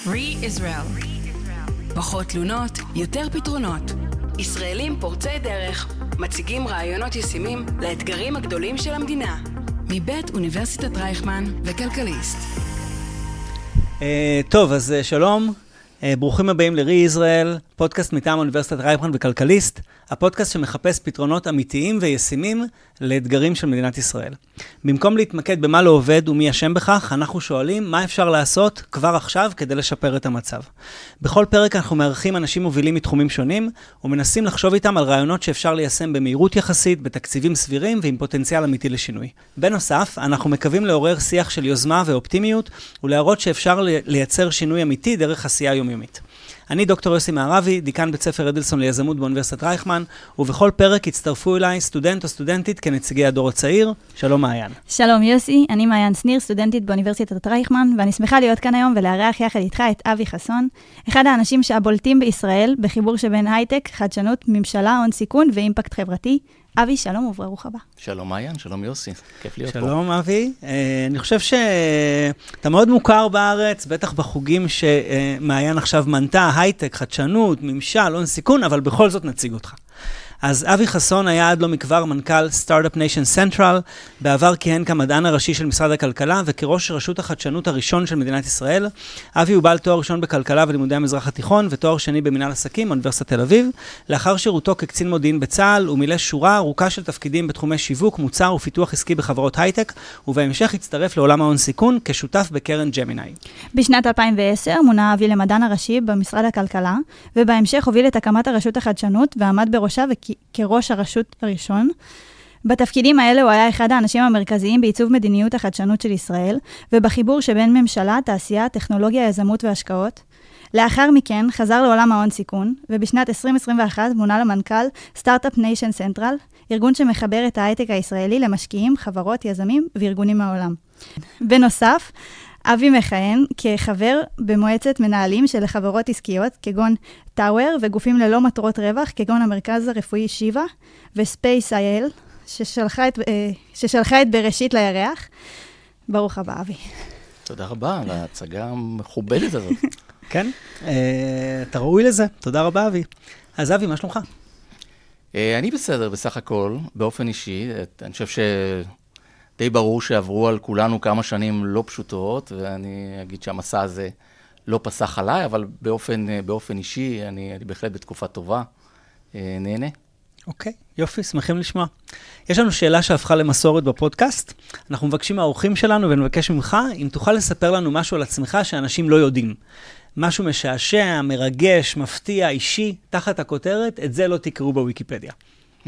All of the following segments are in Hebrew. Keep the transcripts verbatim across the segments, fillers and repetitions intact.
Re-Israel. פחות תלונות, יותר פתרונות. ישראלים פורצי דרך מציגים רעיונות ישימים לאתגרים הגדולים של המדינה. מבית אוניברסיטת רייכמן וכלכליסט. טוב, אז שלום. ברוכים הבאים ל-Re-Israel, פודקאסט מטעם אוניברסיטת רייכמן וכלכליסט, הפודקאסט שמחפש פתרונות אמיתיים וישימים לאתגרים של מדינת ישראל. במקום להתמקד במה לא עובד ומי אשם בכך, אנחנו שואלים מה אפשר לעשות כבר עכשיו כדי לשפר את המצב. בכל פרק אנחנו מארחים אנשים מובילים מתחומים שונים, ומנסים לחשוב איתם על רעיונות שאפשר ליישם במהירות יחסית, בתקציבים סבירים ועם פוטנציאל אמיתי לשינוי. בנוסף, אנחנו מקווים לעורר שיח של יוזמה ואופטימיות, ולהראות שאפשר לייצר שינוי אמיתי דרך עשייה יומיומית. אני דוקטור יוסי מערבי, דיקן בית ספר אדלסון ליזמות באוניברסיטת רייכמן, ובכל פרק הצטרפו אליי סטודנט או סטודנטית כנציגי הדור הצעיר. שלום מעיין. שלום יוסי, אני מעיין שניר, סטודנטית באוניברסיטת רייכמן, ואני שמחה להיות כאן היום ולארח יחד איתך את אבי חסון, אחד האנשים שהבולטים בישראל בחיבור שבין הייטק, חדשנות, ממשלה, הון סיכון ואימפקט חברתי. אבי, שלום וברוך הבא. שלום מעיין, שלום יוסי, כיף להיות פה. שלום אבי, אני חושב שאתה מאוד מוכר בארץ, בטח בחוגים שמעיין עכשיו מנתה, הייטק, חדשנות, ממשל, הון סיכון, אבל בכל זאת נציג אותך. אז אבי חסון היה עד לא מכבר מנכ"ל סטארט-אפ ניישן סנטרל, בעבר כיהן כמדען הראשי של משרד הכלכלה וכראש רשות החדשנות הראשון של מדינת ישראל. אבי הוא בעל תואר ראשון בכלכלה ולימודי המזרח התיכון ותואר שני במנהל עסקים באוניברסיטת תל אביב. לאחר שירותו כקצין מודיעין בצה"ל הוא מילא שורה ארוכה של תפקידים בתחומי שיווק, מוצר ופיתוח עסקי בחברות הייטק, ובהמשך הצטרף לעולם ההון סיכון כשותף בקרן ג'מיני. בשנת אלפיים ועשר מונה אבי למדען הראשי במשרד הכלכלה, ובהמשך הוביל את הקמת הרשות החדשנות ועמד בראשה כראש הרשות הראשון. בתפקידים האלה הוא היה אחד האנשים המרכזיים בעיצוב מדיניות החדשנות של ישראל, ובחיבור שבין ממשלה, תעשייה, טכנולוגיה, יזמות והשקעות. לאחר מכן חזר לעולם ההון סיכון, ובשנת עשרים עשרים ואחת מונה למנכ"ל סטארט-אפ ניישן סנטרל, ארגון שמחבר את ההייטק הישראלי למשקיעים, חברות, יזמים וארגונים מהעולם. בנוסף, אבי מכהן כחבר במועצת מנהלים של חברות עסקיות, כגון טאוור וגופים ללא מטרות רווח, כגון המרכז הרפואי שיבה וספייס אייל, ששלחה את, ששלחה את בראשית לירח. ברוך הבא, אבי. תודה רבה על ההצגה המכובדת הזאת. כן, אתה ראוי לזה. תודה רבה, אבי. אז אבי, מה שלומך? אני בסדר, בסך הכל, באופן אישי. אני חושב ש... די ברור שעברו על כולנו כמה שנים לא פשוטות, ואני אגיד שהמסע הזה לא פסח עליי, אבל באופן, באופן אישי, אני, אני בהחלט בתקופה טובה, נהנה. אוקיי, יופי, שמחים לשמוע. יש לנו שאלה שהפכה למסורת בפודקאסט. אנחנו מבקשים מהאורחים שלנו ונבקש ממך, אם תוכל לספר לנו משהו על עצמך שאנשים לא יודעים. משהו משעשע, מרגש, מפתיע, אישי, תחת הכותרת, את זה לא תקראו בוויקיפדיה. Hmm.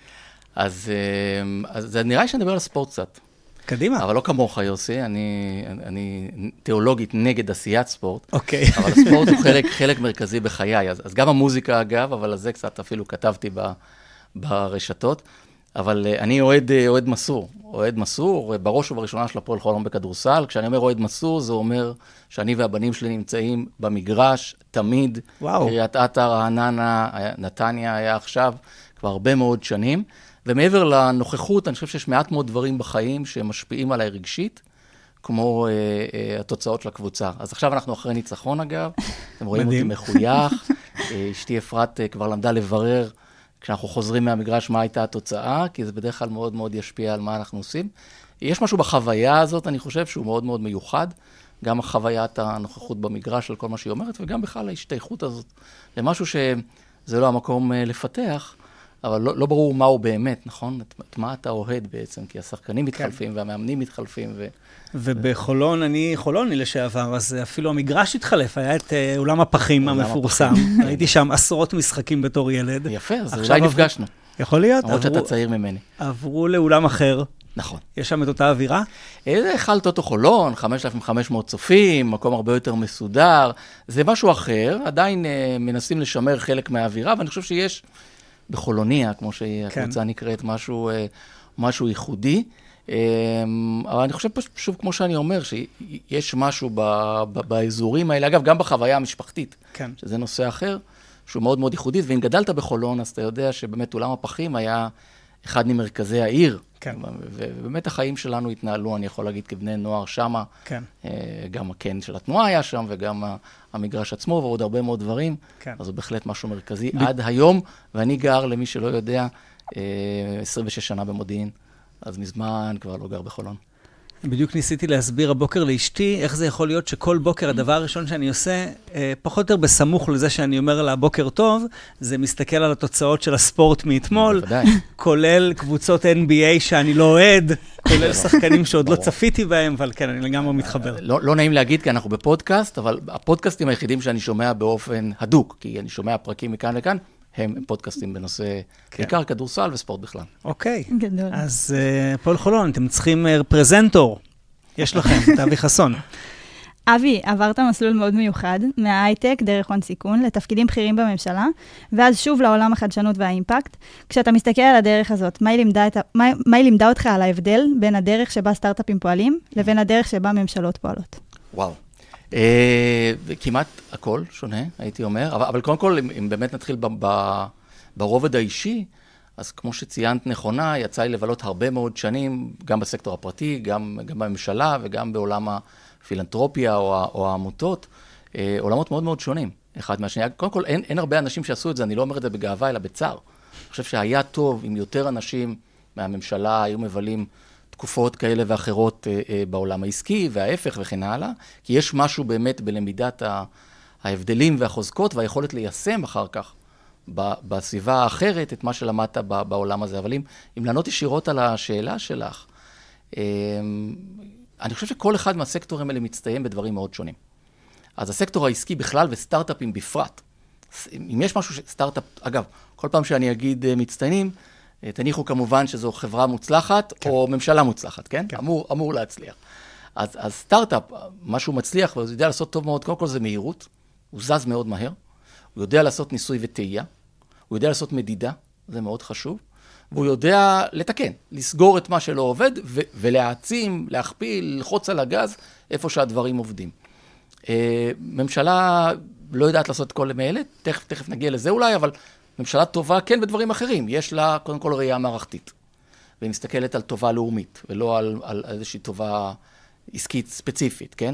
אז, אז זה נראה לי שנדבר על ספורט קצת. קדימה. אבל לא כמוך, יוסי, אני, אני תיאולוגית נגד עשיית ספורט. אוקיי. אבל הספורט הוא חלק, חלק מרכזי בחיי. אז, אז גם המוזיקה, אגב, אבל על זה קצת אפילו כתבתי ב, ברשתות. אבל אני אוהד, אוהד מסור. אוהד מסור, בראש ובראשונה של הפועל חולון בכדורסל. כשאני אומר אוהד מסור, זה אומר שאני והבנים שלי נמצאים במגרש, תמיד. וואו. קריית אתא, רעננה, נתניה היה עכשיו, כבר הרבה מאוד שנים. ומעבר לנוכחות, אני חושב שיש מעט מאוד דברים בחיים שמשפיעים עליי רגשית, כמו אה, אה, התוצאות של הקבוצה. אז עכשיו אנחנו אחרי ניצחון, אגב. אתם רואים אותי מחוייך. אה, אשתי אפרת אה, כבר למדה לברר, כשאנחנו חוזרים מהמגרש, מה הייתה התוצאה, כי זה בדרך כלל מאוד מאוד ישפיע על מה אנחנו עושים. יש משהו בחוויה הזאת, אני חושב, שהוא מאוד מאוד מיוחד. גם החוויית הנוכחות במגרש על כל מה שהיא אומרת, וגם בכלל ההשתייכות הזאת, למשהו שזה לא המקום אה, לפתח, אבל לא, לא ברור מהו באמת, נכון? את, את מה אתה אוהד בעצם, כי השחקנים מתחלפים, כן. והמאמנים מתחלפים. ו... ובחולון, אני חולוני לשעבר, אז אפילו המגרש התחלף, היה את uh, אולם הפחים המפורסם. הייתי שם עשרות משחקים בתור ילד. יפה, אז אולי נפגשנו. יכול להיות. למרות שאתה צעיר ממני. עברו לאולם אחר. נכון. יש שם את אותה אווירה? זה חל טוטו חולון, חמשת אלפים וחמש מאות צופים, מקום הרבה יותר מסודר. זה משהו אחר, עדיין uh, מנסים לשמר חלק מהאווירה, ואני חושב שיש בחולוניה, כמו שהקבוצה נקראת, משהו, משהו ייחודי. אבל אני חושב שוב, כמו שאני אומר, שיש משהו באזורים האלה, אגב, גם בחוויה המשפחתית, כן. שזה נושא אחר, שהוא מאוד מאוד ייחודי, ואם גדלת בחולון, אז אתה יודע שבאמת אולם הפחים היה אחד ממרכזי העיר. כן. ובאמת החיים שלנו התנהלו, אני יכול להגיד, כבני נוער שמה. כן. גם הקן של התנועה היה שם, וגם המגרש עצמו, ועוד הרבה מאוד דברים. כן. אז זה בהחלט משהו מרכזי ב... עד היום, ואני גר, למי שלא יודע, עשרים ושש שנה במודיעין, אז מזמן כבר לא גר בחולון. בדיוק ניסיתי להסביר הבוקר לאשתי, איך זה יכול להיות שכל בוקר הדבר הראשון שאני עושה, פחות או יותר בסמוך לזה שאני אומר לה בוקר טוב, זה מסתכל על התוצאות של הספורט מאתמול, כולל קבוצות אן בי איי שאני לא אוהד, כולל שחקנים שעוד לא צפיתי בהם, אבל כן, אני לגמרי מתחבר. לא נעים להגיד, כי אנחנו בפודקאסט, אבל הפודקאסטים היחידים שאני שומע באופן הדוק, כי אני שומע פרקים מכאן לכאן, הם פודקאסטים בנושא בעיקר כדורסל וספורט בכלל. אוקיי, אז פועל חולון, אתם צריכים פרזנטור. יש לכם, תאבי חסון. אבי, עברת מסלול מאוד מיוחד, מההייטק דרך הון סיכון, לתפקידים בכירים בממשלה, ואז שוב לעולם החדשנות והאימפקט. כשאתה מסתכל על הדרך הזאת, מה היא לימדה, את, מה, מה היא לימדה אותך על ההבדל בין הדרך שבה סטארט-אפים פועלים, לבין הדרך שבה ממשלות פועלות? וואו. כמעט הכל שונה, הייתי אומר, אבל, אבל קודם כל, אם, אם באמת נתחיל ב, ב, ברובד האישי, אז כמו שציינת נכונה, יצא לי לבלות הרבה מאוד שנים, גם בסקטור הפרטי, גם, גם בממשלה וגם בעולם הפילנטרופיה או, או העמותות, עולמות מאוד מאוד שונים, אחד מהשני. קודם כל, אין, אין הרבה אנשים שעשו את זה, אני לא אומר את זה בגאווה, אלא בצער. אני חושב שהיה טוב אם יותר אנשים מהממשלה היו מבלים תקופות כאלה ואחרות אה, אה, בעולם העסקי, וההפך וכן הלאה, כי יש משהו באמת בלמידת ההבדלים והחוזקות, והיכולת ליישם אחר כך ב, בסביבה האחרת את מה שלמדת ב, בעולם הזה. אבל אם, אם לענות ישירות על השאלה שלך, אה, אני חושב שכל אחד מהסקטורים האלה מצטיין בדברים מאוד שונים. אז הסקטור העסקי בכלל וסטארט-אפים בפרט, אם יש משהו שסטארט-אפ, אגב, כל פעם שאני אגיד מצטיינים, תניחו כמובן שזו חברה מוצלחת, כן. או ממשלה מוצלחת, כן? כן. אמור, אמור להצליח. אז, אז סטארט-אפ, משהו מצליח, והוא יודע לעשות טוב מאוד, קודם כל זה מהירות, הוא זז מאוד מהר, הוא יודע לעשות ניסוי וטעייה, הוא יודע לעשות מדידה, זה מאוד חשוב, והוא יודע לתקן, לסגור את מה שלא עובד, ו- ולהעצים, להכפיל, ללחוץ על הגז, איפה שהדברים עובדים. ממשלה לא יודעת לעשות את כל מאלה, תכף, תכף נגיע לזה אולי, אבל ממשלה טובה כן בדברים אחרים. יש לה קודם כל ראייה מערכתית, והיא מסתכלת על טובה לאומית, ולא על, על איזושהי טובה עסקית ספציפית, כן?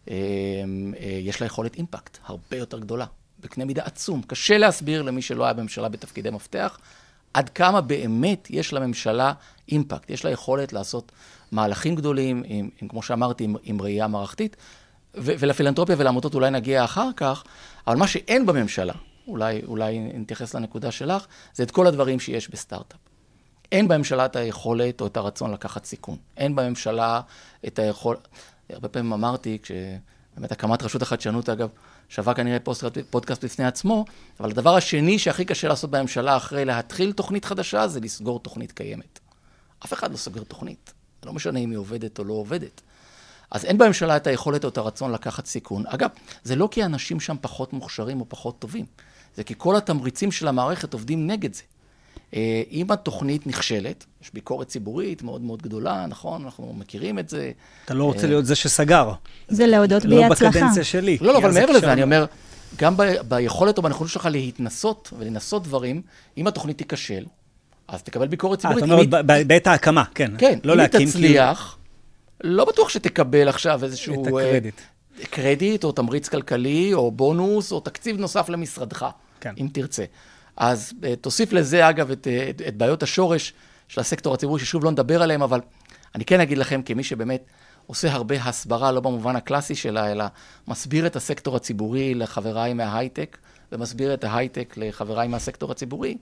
יש לה יכולת אימפקט הרבה יותר גדולה, בקנה מידה עצום. קשה להסביר למי שלא היה בממשלה בתפקידי מפתח, עד כמה באמת יש לממשלה אימפקט. יש לה יכולת לעשות מהלכים גדולים, עם, עם, כמו שאמרתי, עם, עם ראייה מערכתית, ו- ולפילנטרופיה ולעמותות אולי נגיע אחר כך, אבל מה שאין בממשלה, אולי, אולי נתייחס לנקודה שלך, זה את כל הדברים שיש בסטארט-אפ. אין בממשלה את היכולת או את הרצון לקחת סיכון. אין בממשלה את היכולת, הרבה פעמים אמרתי, כשבאמת הקמת רשות החדשנות, אגב, שווה כנראה פודקאסט בפני עצמו, אבל הדבר השני שהכי קשה לעשות בממשלה אחרי להתחיל תוכנית חדשה, זה לסגור תוכנית קיימת. אף אחד לא סוגר תוכנית. זה לא משנה אם היא עובדת או לא עובדת. אז אין בממשלה את היכולת או את הרצון לקחת סיכון. אגב, זה לא כי אנשים שם פחות מוכשרים או פחות טובים. זה כי כל התמריצים של המערכת עובדים נגד זה. אם התוכנית נכשלת, יש ביקורת ציבורית מאוד מאוד גדולה, נכון? אנחנו מכירים את זה. אתה לא רוצה להיות זה שסגר. זה להודות בי הצלחה. לא בקדנציה שלי. לא, לא, אבל מעבר לזה, אני אומר, גם ביכולת או בנכונות שלך להתנסות ולנסות דברים, אם התוכנית תיכשל, אז תקבל ביקורת ציבורית. אתה אומר, בעת ההקמה, כן. כן, אם היא תצליח, לא בטוח שתקבל עכשיו איזשהו... את הקרדיט. קרדיט, או תמריץ כלכלי, או בונוס, או תקציב נוסף למשרדך, כן. אם תרצה. אז תוסיף לזה, אגב, את, את, את בעיות השורש של הסקטור הציבורי, ששוב לא נדבר עליהם, אבל אני כן אגיד לכם, כמי שבאמת עושה הרבה הסברה, לא במובן הקלאסי שלה, אלא מסביר את הסקטור הציבורי לחבריי מההייטק, ומסביר את ההייטק לחבריי מהסקטור הציבורי,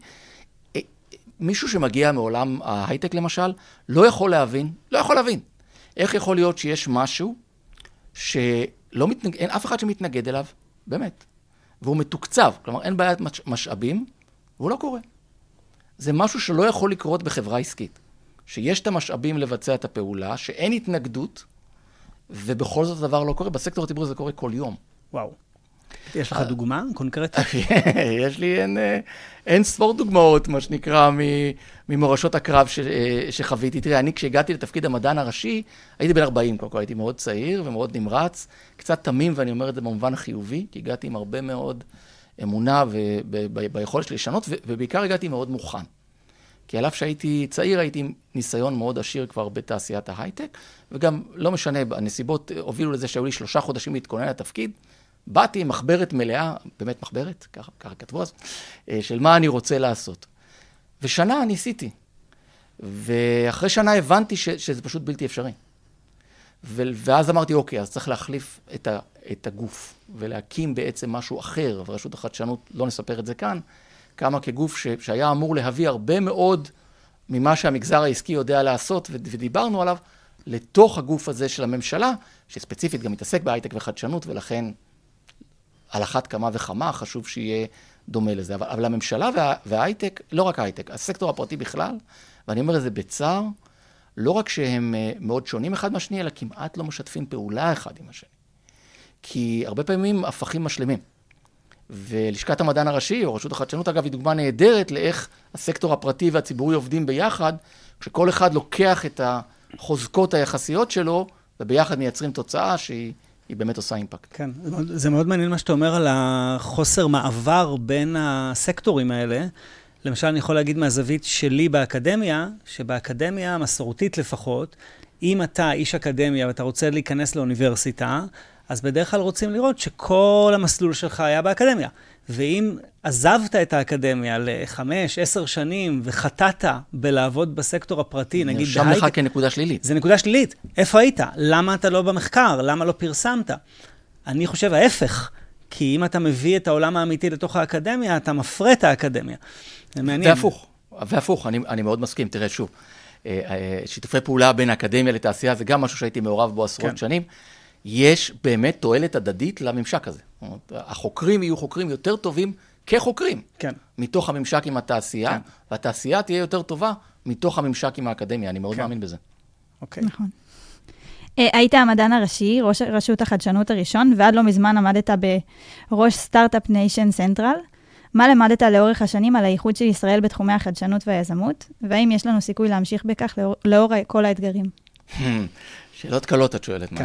מישהו שמגיע מעולם ההייטק למשל, לא יכול להבין, לא יכול להבין, איך יכול להיות שיש משהו שלא מתנגד, אין אף אחד שמתנגד אליו, באמת, והוא מתוקצב, כלומר אין בעיית משאבים, והוא לא קורה. זה משהו שלא יכול לקרות בחברה עסקית, שיש את המשאבים לבצע את הפעולה, שאין התנגדות, ובכל זאת הדבר לא קורה. בסקטור הציבורי זה קורה כל יום. וואו. יש לך דוגמה קונקרטית? יש לי אין, אין ספור דוגמאות, מה שנקרא, ממורשות הקרב ש, שחוויתי. תראה, אני כשהגעתי לתפקיד המדען הראשי, הייתי בן ארבעים, קודם כל הייתי מאוד צעיר ומאוד נמרץ, קצת תמים, ואני אומר את זה במובן החיובי, כי הגעתי עם הרבה מאוד אמונה וביכולת שלי לשנות, ובעיקר הגעתי מאוד מוכן. כי עליו שהייתי צעיר, הייתי עם ניסיון מאוד עשיר כבר בתעשיית ההייטק, וגם לא משנה, הנסיבות הובילו לזה שהיו לי שלושה חודשים להתכונן לתפקיד, באתי עם מחברת מלאה, באמת מחברת, ככה, ככה כתבו אז, של מה אני רוצה לעשות. ושנה ניסיתי, ואחרי שנה הבנתי ש, שזה פשוט בלתי אפשרי. ו, ואז אמרתי, אוקיי, אז צריך להחליף את, ה, את הגוף, ולהקים בעצם משהו אחר, ורשות החדשנות, לא נספר את זה כאן, כמה כגוף ש, שהיה אמור להביא הרבה מאוד ממה שהמגזר העסקי יודע לעשות, ודיברנו עליו, לתוך הגוף הזה של הממשלה, שספציפית גם מתעסק בהייטק וחדשנות, ולכן על אחת כמה וכמה חשוב שיהיה דומה לזה. אבל, אבל הממשלה וה, וההייטק, לא רק ההייטק, הסקטור הפרטי בכלל, ואני אומר את זה בצער, לא רק שהם מאוד שונים אחד מהשני, אלא כמעט לא משתפים פעולה אחד עם השני. כי הרבה פעמים הפכים משלימים. ולשכת המדען הראשי, או רשות החדשנות, אגב, היא דוגמה נהדרת לאיך הסקטור הפרטי והציבורי עובדים ביחד, כשכל אחד לוקח את החוזקות היחסיות שלו, וביחד מייצרים תוצאה שהיא היא באמת עושה אימפקט. כן, זה מאוד מעניין מה שאתה אומר על החוסר מעבר בין הסקטורים האלה. למשל, אני יכול להגיד מהזווית שלי באקדמיה, שבאקדמיה המסורתית לפחות, אם אתה איש אקדמיה ואתה רוצה להיכנס לאוניברסיטה, אז בדרך כלל רוצים לראות שכל המסלול שלך היה באקדמיה. ואם עזבת את האקדמיה לחמש, עשר שנים וחטאת בלעבוד בסקטור הפרטי, נגיד נרשם לך כנקודה שלילית. זה נקודה שלילית. איפה היית? למה אתה לא במחקר? למה לא פרסמת? אני חושב ההפך. כי אם אתה מביא את העולם האמיתי לתוך האקדמיה, אתה מפרה את האקדמיה. זה מעניין. והפוך, והפוך, אני, אני מאוד מסכים. תראה שוב, שיתופי פעולה בין האקדמיה לתעשייה, זה גם משהו שהייתי מעורב בו עשרות כן. שנים. יש באמת תועלת הדדית לממשק הזה. החוקרים יהיו חוקרים יותר טובים כחוקרים. כן. מתוך הממשק עם התעשייה, כן. והתעשייה תהיה יותר טובה מתוך הממשק עם האקדמיה. אני מאוד כן. מאמין בזה. אוקיי. נכון. היית המדען הראשי, ראש רשות החדשנות הראשון, ועד לא מזמן עמדת בראש סטארט-אפ ניישן סנטרל. מה למדת לאורך השנים על הייחוד של ישראל בתחומי החדשנות והיזמות? והאם יש לנו סיכוי להמשיך בכך לאור, לאור כל האתגרים? שאלות קלות את שואלת.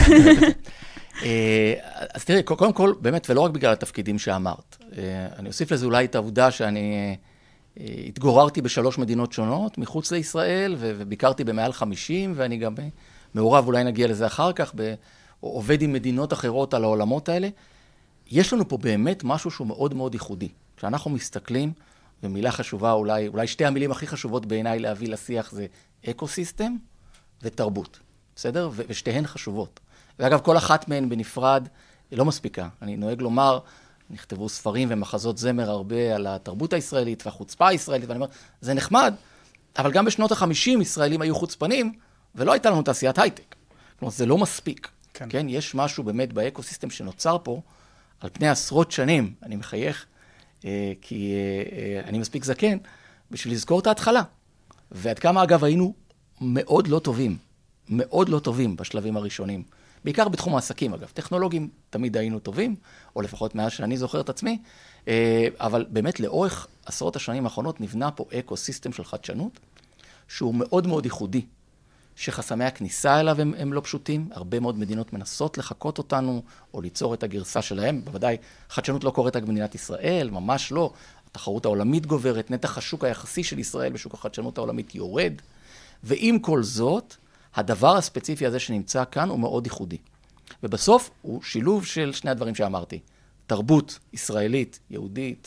אז תראי, קודם כל, באמת, ולא רק בגלל התפקידים שאמרת. אני אוסיף לזה אולי את העובדה שאני התגוררתי בשלוש מדינות שונות, מחוץ לישראל, וביקרתי במעל חמישים, ואני גם מעורב, אולי נגיע לזה אחר כך, עובד עם מדינות אחרות על העולמות האלה. יש לנו פה באמת משהו שהוא מאוד מאוד ייחודי. כשאנחנו מסתכלים, ומילה חשובה, אולי, אולי שתי המילים הכי חשובות בעיניי להביא לשיח זה אקוסיסטם ותרבות. בסדר? ו- ושתיהן חשובות. ואגב, כל אחת מהן בנפרד לא מספיקה. אני נוהג לומר, נכתבו ספרים ומחזות זמר הרבה על התרבות הישראלית והחוצפה הישראלית, ואני אומר, זה נחמד, אבל גם בשנות ה-חמישים ישראלים היו חוצפנים, ולא הייתה לנו תעשיית הייטק. כלומר, זה לא מספיק. כן. כן? יש משהו באמת באקוסיסטם שנוצר פה, על פני עשרות שנים, אני מחייך, אה, כי אה, אה, אני מספיק זקן, בשביל לזכור את ההתחלה. ועד כמה, אגב, היינו מאוד לא טובים. מאוד לא טובים בשלבים הראשונים. בעיקר בתחום העסקים, אגב. טכנולוגים תמיד היינו טובים, או לפחות מאז שאני זוכר את עצמי, אבל באמת לאורך עשרות השנים האחרונות נבנה פה אקו-סיסטם של חדשנות, שהוא מאוד מאוד ייחודי, שחסמי הכניסה אליו הם, הם לא פשוטים, הרבה מאוד מדינות מנסות לחקות אותנו, או ליצור את הגרסה שלהם, בוודאי חדשנות לא קורית רק במדינת ישראל, ממש לא, התחרות העולמית גוברת, נתח השוק היחסי של ישראל בשוק החדשנות העולמית יורד, ועם כל זאת, הדבר הספציפי הזה שנמצא כאן הוא מאוד ייחודי. ובסוף הוא שילוב של שני הדברים שאמרתי. תרבות ישראלית, יהודית,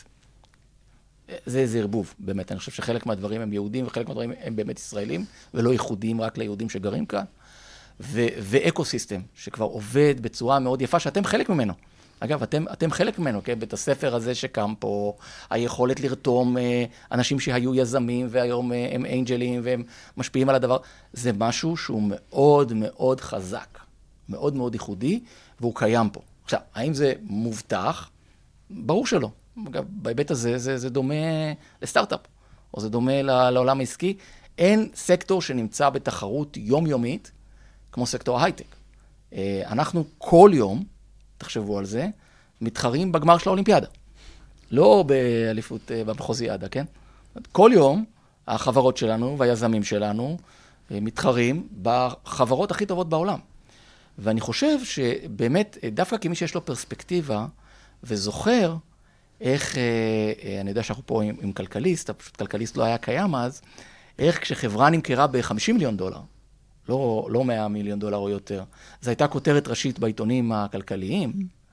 זה איזה ערבוב, באמת. אני חושב שחלק מהדברים הם יהודים וחלק מהדברים הם באמת ישראלים, ולא ייחודיים רק ליהודים שגרים כאן. ו- ואקוסיסטם, שכבר עובד בצורה מאוד יפה, שאתם חלק ממנו. אגב, אתם, אתם חלק ממנו, כן? בית הספר הזה שקם פה, היכולת לרתום אה, אנשים שהיו יזמים והיום אה, הם אנג'לים והם משפיעים על הדבר, זה משהו שהוא מאוד מאוד חזק, מאוד מאוד ייחודי, והוא קיים פה. עכשיו, האם זה מובטח? ברור שלא. אגב, בהיבט הזה זה, זה דומה לסטארט-אפ, או זה דומה לעולם העסקי. אין סקטור שנמצא בתחרות יומיומית, כמו סקטור ההייטק. אה, אנחנו כל יום, תחשבו על זה, מתחרים בגמר של האולימפיאדה. לא באליפות במחוזיאדה, כן? כל יום החברות שלנו והיזמים שלנו מתחרים בחברות הכי טובות בעולם. ואני חושב שבאמת, דווקא כמי שיש לו פרספקטיבה וזוכר, איך, אני יודע שאנחנו פה עם, עם כלכליסט, פשוט כלכליסט לא היה קיים אז, איך כשחברה נמכרה ב-חמישים מיליון דולר, לא, לא מאה מיליון דולר או יותר, זו הייתה כותרת ראשית בעיתונים הכלכליים,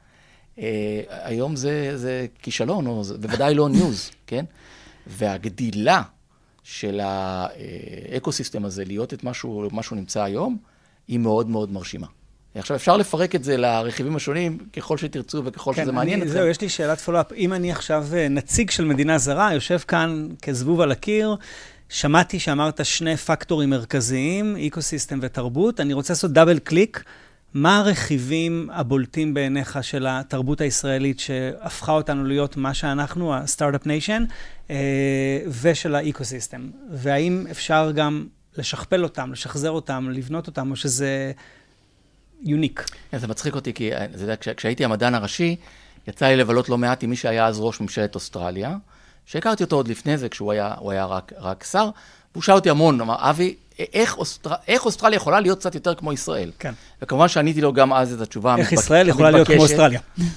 היום זה, זה כישלון, או זה, בוודאי לא ניוז, כן? והגדילה של האקוסיסטם הזה, להיות את משהו, משהו נמצא היום, היא מאוד מאוד מרשימה. עכשיו, אפשר לפרק את זה לרכיבים השונים, ככל שתרצו וככל כן, שזה מעניין אני, אתכם. זהו, יש לי שאלת פולו-אפ. אם אני עכשיו נציג של מדינה זרה, יושב כאן כזבוב על הקיר, שמעתי שאמרת שני פקטורים מרכזיים, אקוסיסטם ותרבות. אני רוצה לעשות דאבל קליק. מה הרכיבים הבולטים בעיניך של התרבות הישראלית שהפכה אותנו להיות מה שאנחנו, הסטארט-אפ ניישן, ושל האקוסיסטם? והאם אפשר גם לשכפל אותם, לשחזר אותם, לבנות אותם, או שזה יוניק? זה מצחיק אותי, כי כשהייתי המדען הראשי, יצא לי לבלות לא מעט עם מי שהיה אז ראש ממשלת אוסטרליה, שהכרתי אותו עוד לפני זה, כשהוא היה, הוא היה רק, רק שר, והוא שאל אותי המון, אמר, אבי, איך, אוסטר... איך אוסטרליה יכולה להיות קצת יותר כמו ישראל? כן. וכמובן שעניתי לו גם אז את התשובה איך המתבק... ישראל יכולה להיות כמו אוסטרליה?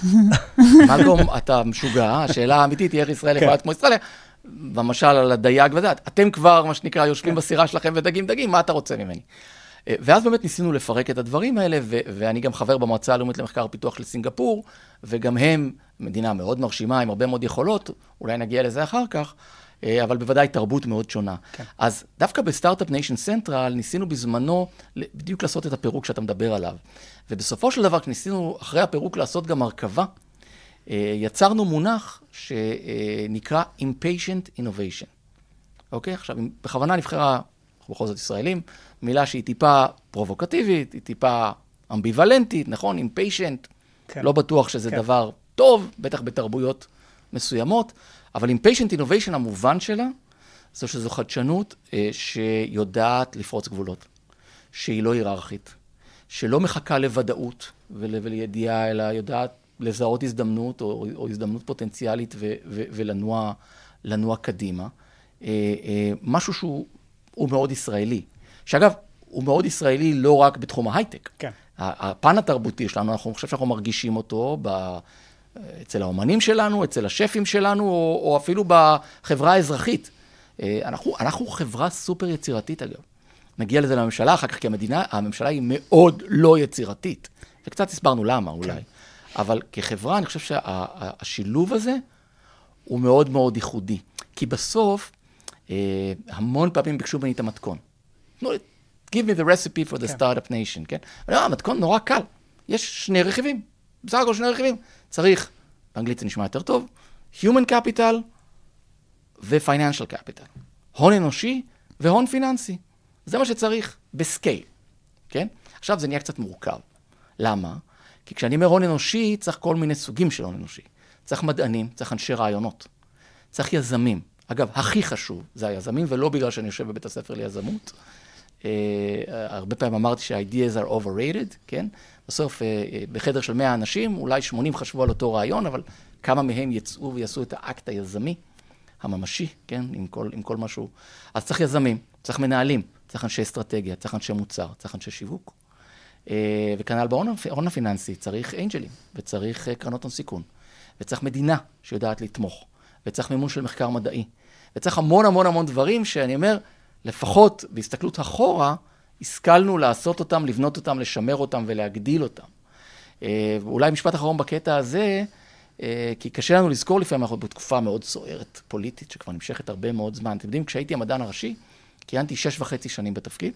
מלקום, אתה משוגע, השאלה האמיתית היא איך ישראל יכולה להיות כמו אוסטרליה, במשל על הדייג וזה, אתם כבר, מה שנקרא, יושבים בסירה שלכם ודגים דגים, מה אתה רוצה ממני? ואז באמת ניסינו לפרק את הדברים האלה, ו- ואני גם חבר במועצה הלאומית למחקר ופיתוח של סינגפור, וגם הם מדינה מאוד מרשימה, עם הרבה מאוד יכולות, אולי נגיע לזה אחר כך, אבל בוודאי תרבות מאוד שונה. כן. אז דווקא בסטארט-אפ ניישן סנטרל ניסינו בזמנו בדיוק לעשות את הפירוק שאתה מדבר עליו. ובסופו של דבר, כשניסינו אחרי הפירוק לעשות גם הרכבה, יצרנו מונח שנקרא impatient innovation. אוקיי? עכשיו, בכוונה נבחרה, בכל זאת ישראלים, מילה שהיא טיפה פרובוקטיבית, היא טיפה אמביוולנטית, נכון? impatient, כן. לא בטוח שזה כן. דבר טוב, בטח בתרבויות מסוימות, אבל impatient innovation המובן שלה, זו שזו חדשנות אה, שיודעת לפרוץ גבולות, שהיא לא היררכית, שלא מחכה לוודאות ול, ולידיעה, אלא יודעת לזהות הזדמנות או, או הזדמנות פוטנציאלית ו, ו, ולנוע לנוע קדימה. אה, אה, משהו שהוא הוא מאוד ישראלי. שאגב, הוא מאוד ישראלי לא רק בתחום ההייטק. כן. הפן התרבותי שלנו, אנחנו חושב שאנחנו מרגישים אותו ב... אצל האומנים שלנו, אצל השפים שלנו, או, או אפילו בחברה האזרחית. אנחנו, אנחנו חברה סופר יצירתית, אגב. נגיע לזה לממשלה אחר כך, כי המדינה, הממשלה היא מאוד לא יצירתית. וקצת הסברנו למה, אולי. כן. אבל כחברה, אני חושב שהשילוב הזה הוא מאוד מאוד ייחודי. כי בסוף, המון פעמים ביקשו בני את המתכון. give me the recipe for the כן. startup nation, כן? אבל המתכון נורא קל. יש שני רכיבים. בסך הכל שני רכיבים. צריך, באנגלית זה נשמע יותר טוב, human capital ו-financial capital. הון אנושי והון פיננסי. זה מה שצריך בסקייל, כן? עכשיו זה נהיה קצת מורכב. למה? כי כשאני אומר הון אנושי, צריך כל מיני סוגים של הון אנושי. צריך מדענים, צריך אנשי רעיונות, צריך יזמים. אגב, הכי חשוב זה היזמים, ולא בגלל שאני יושב בבית הספר ליזמות. Uh, הרבה פעמים אמרתי שה-ideas are overrated, כן? בסוף, uh, בחדר של מאה אנשים, אולי שמונים חשבו על אותו רעיון, אבל כמה מהם יצאו ויעשו את האקט היזמי, הממשי, כן? עם כל, עם כל משהו. אז צריך יזמים, צריך מנהלים, צריך אנשי אסטרטגיה, צריך אנשי מוצר, צריך אנשי שיווק. Uh, וכנ"ל בהון הפיננסי, צריך אנג'לים, וצריך uh, קרנות הון סיכון, וצריך מדינה שיודעת לתמוך, וצריך מימון של מחקר מדעי, וצריך המון המון המון דברים שאני אומר, לפחות בהסתכלות אחורה, השכלנו לעשות אותם, לבנות אותם, לשמר אותם ולהגדיל אותם. אולי משפט אחרון בקטע הזה, כי קשה לנו לזכור לפעמים, אנחנו בתקופה מאוד סוערת פוליטית, שכבר נמשכת הרבה מאוד זמן. אתם יודעים, כשהייתי המדען הראשי, כיהנתי שש וחצי שנים בתפקיד.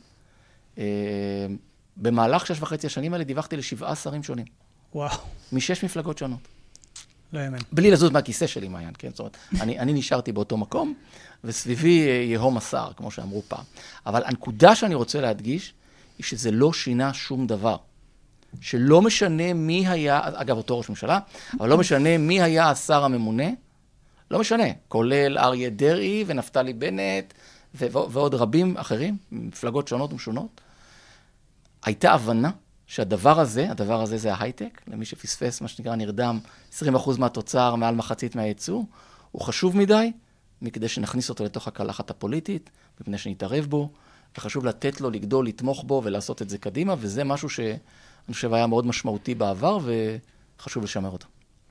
במהלך שש וחצי השנים האלה דיווחתי לשבעה שרים שונים. וואו. משש מפלגות שונות. לא יאמן. בלי לזוז מהכיסא שלי, מעיין, כן? זאת אומרת, אני, אני נשארתי באותו מקום, וסביבי יהום השר, כמו שאמרו פעם. אבל הנקודה שאני רוצה להדגיש, היא שזה לא שינה שום דבר. שלא משנה מי היה, אגב, אותו ראש ממשלה, אבל לא משנה מי היה השר הממונה, לא משנה, כולל אריה דרעי ונפתלי בנט, ו- ועוד רבים אחרים, מפלגות שונות ומשונות. הייתה הבנה שהדבר הזה, הדבר הזה זה ההייטק, למי שפספס, מה שנקרא נרדם, עשרים אחוז מהתוצר, מעל מחצית מהייצוא, הוא חשוב מדי, מכדי שנכניס אותו לתוך הקלחת הפוליטית, מפני שנתערב בו, וחשוב לתת לו, לגדול, לתמוך בו ולעשות את זה קדימה, וזה משהו שאני חושב היה מאוד משמעותי בעבר, וחשוב לשמר אותו.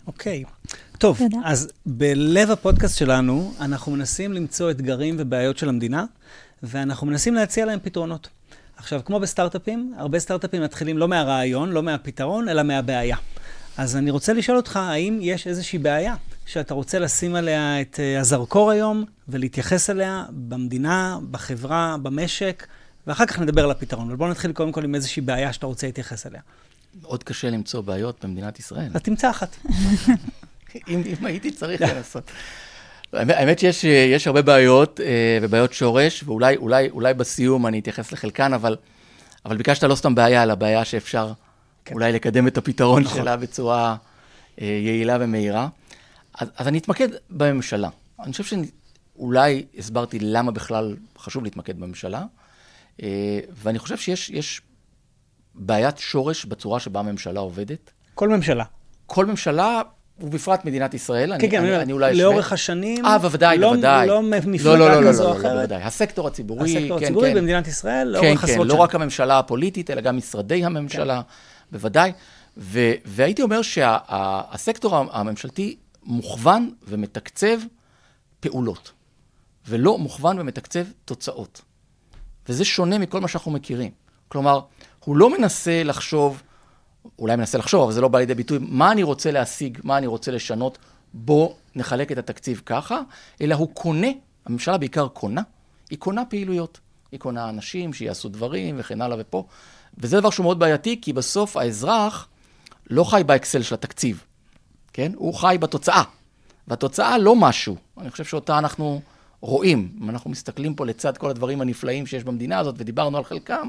אוקיי. טוב, תודה. אז בלב הפודקאסט שלנו, אנחנו מנסים למצוא אתגרים ובעיות של המדינה, ואנחנו מנסים להציע להם פתרונות. עכשיו, כמו בסטארט-אפים, הרבה סטארט-אפים מתחילים לא מהרעיון, לא מהפתרון, אלא מהבעיה. אז אני רוצה לשאול אותך, האם יש איזושהי בעיה שאתה רוצה לשים עליה את הזרקור היום, ולהתייחס אליה במדינה, בחברה, במשק, ואחר כך נדבר על הפתרון. אבל בואו נתחיל קודם כל עם איזושהי בעיה שאתה רוצה להתייחס אליה. עוד קשה למצוא בעיות במדינת ישראל. אז תמצא אחת. אם, אם הייתי צריך לנסות. האמת שיש יש הרבה בעיות ובעיות שורש, ואולי אולי, אולי בסיום אני אתייחס לחלקן, אבל, אבל ביקשת לא סתם בעיה, אלא בעיה שאפשר כן. אולי לקדם את הפתרון נכון. שלה בצורה יעילה ומהירה. אז, אז אני אתמקד בממשלה. אני חושב שאולי הסברתי למה בכלל חשוב להתמקד בממשלה, ואני חושב שיש יש בעיית שורש בצורה שבה הממשלה עובדת. כל ממשלה. כל ממשלה, ובפרט מדינת ישראל. כן, כן, אני אולי לאורך השנים. אה, בוודאי, בוודאי. לא מפלגה כזו או אחרת. לא, בוודאי. הסקטור הציבורי. הסקטור הציבורי במדינת ישראל, לאורך עשרות שנים. כן, כן, לא רק הממשלה הפוליטית, אלא גם משרדי הממשלה, בוודאי. והייתי אומר שהסקטור הממשלתי מוכוון ומתקצב פעולות, ולא מוכוון ומתקצב תוצאות. וזה שונה מכל מה שאנחנו מכירים. כלומר, הוא לא מנסה לחשוב, אולי מנסה לחשוב, אבל זה לא בא לידי ביטוי, מה אני רוצה להשיג, מה אני רוצה לשנות, בוא נחלק את התקציב ככה, אלא הוא קונה, הממשלה בעיקר קונה, היא קונה פעילויות. היא קונה אנשים שיעשו דברים וכן הלאה ופה. וזה דבר שהוא מאוד בעייתי, כי בסוף האזרח לא חי באקסל של התקציב, כן? הוא חי בתוצאה. והתוצאה לא משהו. אני חושב שאותה אנחנו רואים. אם אנחנו מסתכלים פה לצד כל הדברים הנפלאים שיש במדינה הזאת, ודיברנו על חלקם,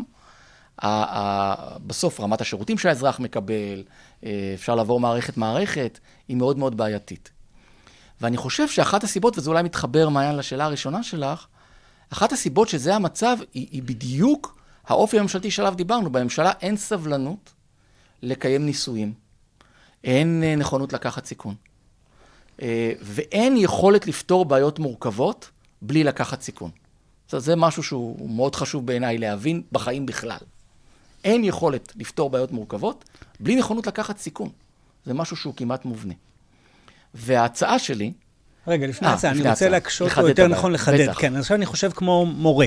בסוף רמת השירותים שהאזרח מקבל, אפשר לעבור מערכת מערכת, היא מאוד מאוד בעייתית. ואני חושב שאחת הסיבות, וזה אולי מתחבר מעיין לשאלה הראשונה שלך, אחת הסיבות שזה המצב, היא, היא בדיוק האופי הממשלתי שעליו דיברנו. בממשלה אין סבלנות לקיים ניסויים, אין נכונות לקחת סיכון, ואין יכולת לפתור בעיות מורכבות בלי לקחת סיכון. זאת אומרת, זה משהו שהוא מאוד חשוב בעיניי להבין בחיים בכלל. אין יכולת לפתור בעיות מורכבות בלי נכונות לקחת סיכון. זה משהו שהוא כמעט מובנה. וההצעה שלי... רגע, לפני ההצעה, אני רוצה להקשות, או יותר נכון לחדד. כן, עכשיו אני חושב כמו מורה,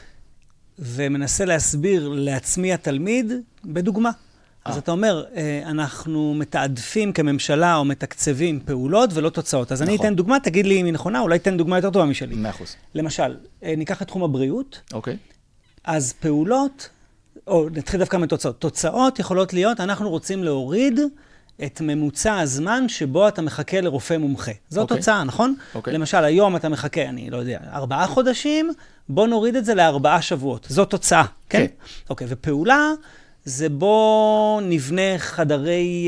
ומנסה להסביר לעצמי התלמיד בדוגמה. אז אתה אומר, אנחנו מתעדפים כממשלה או מתקצבים פעולות ולא תוצאות. אז אני אתן דוגמה, תגיד לי אם היא נכונה, אולי תן דוגמה יותר טובה משלי. מאה אחוז. למשל, ניקח את תחום הבריאות. אוקיי. אז פעולות, או נתחיל דווקא מתוצאות. תוצאות יכולות להיות, אנחנו רוצים להוריד את ממוצע הזמן שבו אתה מחכה לרופא מומחה. זו okay. תוצאה, נכון? Okay. למשל, היום אתה מחכה, אני לא יודע, ארבעה חודשים, בוא נוריד את זה לארבעה שבועות. זו תוצאה, כן? אוקיי, okay. okay, ופעולה זה בוא נבנה חדרי אה,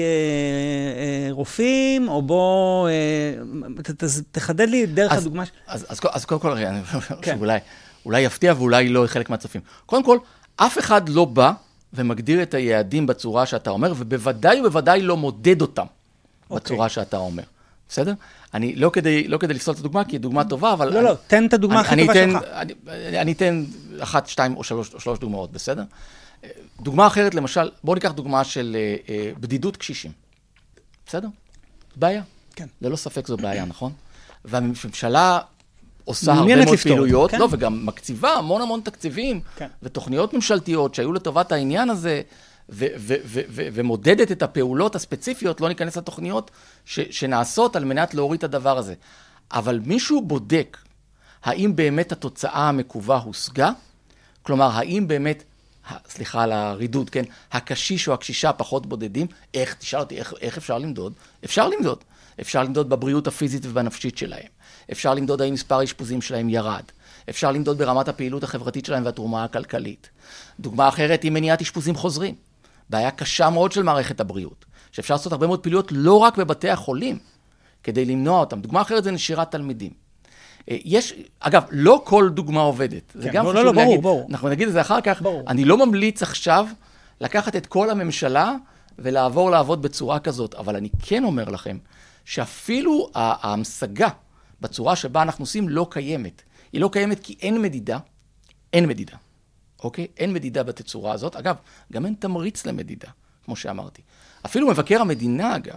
אה, רופאים, או בוא, אה, ת, ת, תחדד לי דרך אז, הדוגמה. אז, אז, אז קודם כל, אני חושב כן. שאולי אולי יפתיע ואולי לא חלק מהצופים. קודם כל, אף אחד לא בא ומגדיר את היעדים בצורה שאתה אומר, ובוודאי ובוודאי לא מודד אותם okay. בצורה שאתה אומר. בסדר? אני לא כדי, לא כדי לפסול את הדוגמה, כי היא דוגמה טובה, אבל... לא, אני, לא, תן את הדוגמה אני, הכי אני טובה תן, שלך. אני, אני, אני אתן אחת, שתיים או שלוש, או שלוש דוגמאות, בסדר? דוגמה אחרת, למשל, בואו ניקח דוגמה של uh, uh, בדידות קשישים. בסדר? בעיה. כן. ללא ספק זו בעיה, נכון? והממשלה עושה הרבה מאוד פעילויות, כן? לא, וגם מקציבה המון המון תקציבים, כן. ותוכניות ממשלתיות שהיו לטובת העניין הזה, ו- ו- ו- ו- ומודדת את הפעולות הספציפיות, לא ניכנס לתוכניות ש- שנעשות על מנת להוריד את הדבר הזה. אבל מישהו בודק, האם באמת התוצאה המקווה הושגה? כלומר, האם באמת, סליחה על הרידוד, כן? הקשיש או הקשישה פחות בודדים, איך, תשאל אותי, איך, איך אפשר למדוד? אפשר למדוד. אפשר למדוד בבריאות הפיזית ובנפשית שלהם. אפשר למדוד האם מספר האשפוזים שלהם ירד. אפשר למדוד ברמת הפעילות החברתית שלהם והתרומה הכלכלית. דוגמה אחרת היא מניעת אשפוזים חוזרים. בעיה קשה מאוד של מערכת הבריאות, שאפשר לעשות הרבה מאוד פעילויות לא רק בבתי החולים, כדי למנוע אותם. דוגמה אחרת זה נשירת תלמידים. יש, אגב, לא כל דוגמה עובדת. כן, זה גם לא, חשוב לא, להגיד. ברור, ברור. אנחנו נגיד את זה אחר כך. ברור. אני לא ממליץ עכשיו לקחת את כל הממשלה ולעבור לעבוד בצורה כזאת, אבל אני כן אומר לכם שאפילו ההמשגה בצורה שבה אנחנו עושים לא קיימת. היא לא קיימת כי אין מדידה, אין מדידה. אוקיי? אין מדידה בתצורה הזאת. אגב, גם אין תמריץ למדידה, כמו שאמרתי. אפילו מבקר המדינה, אגב,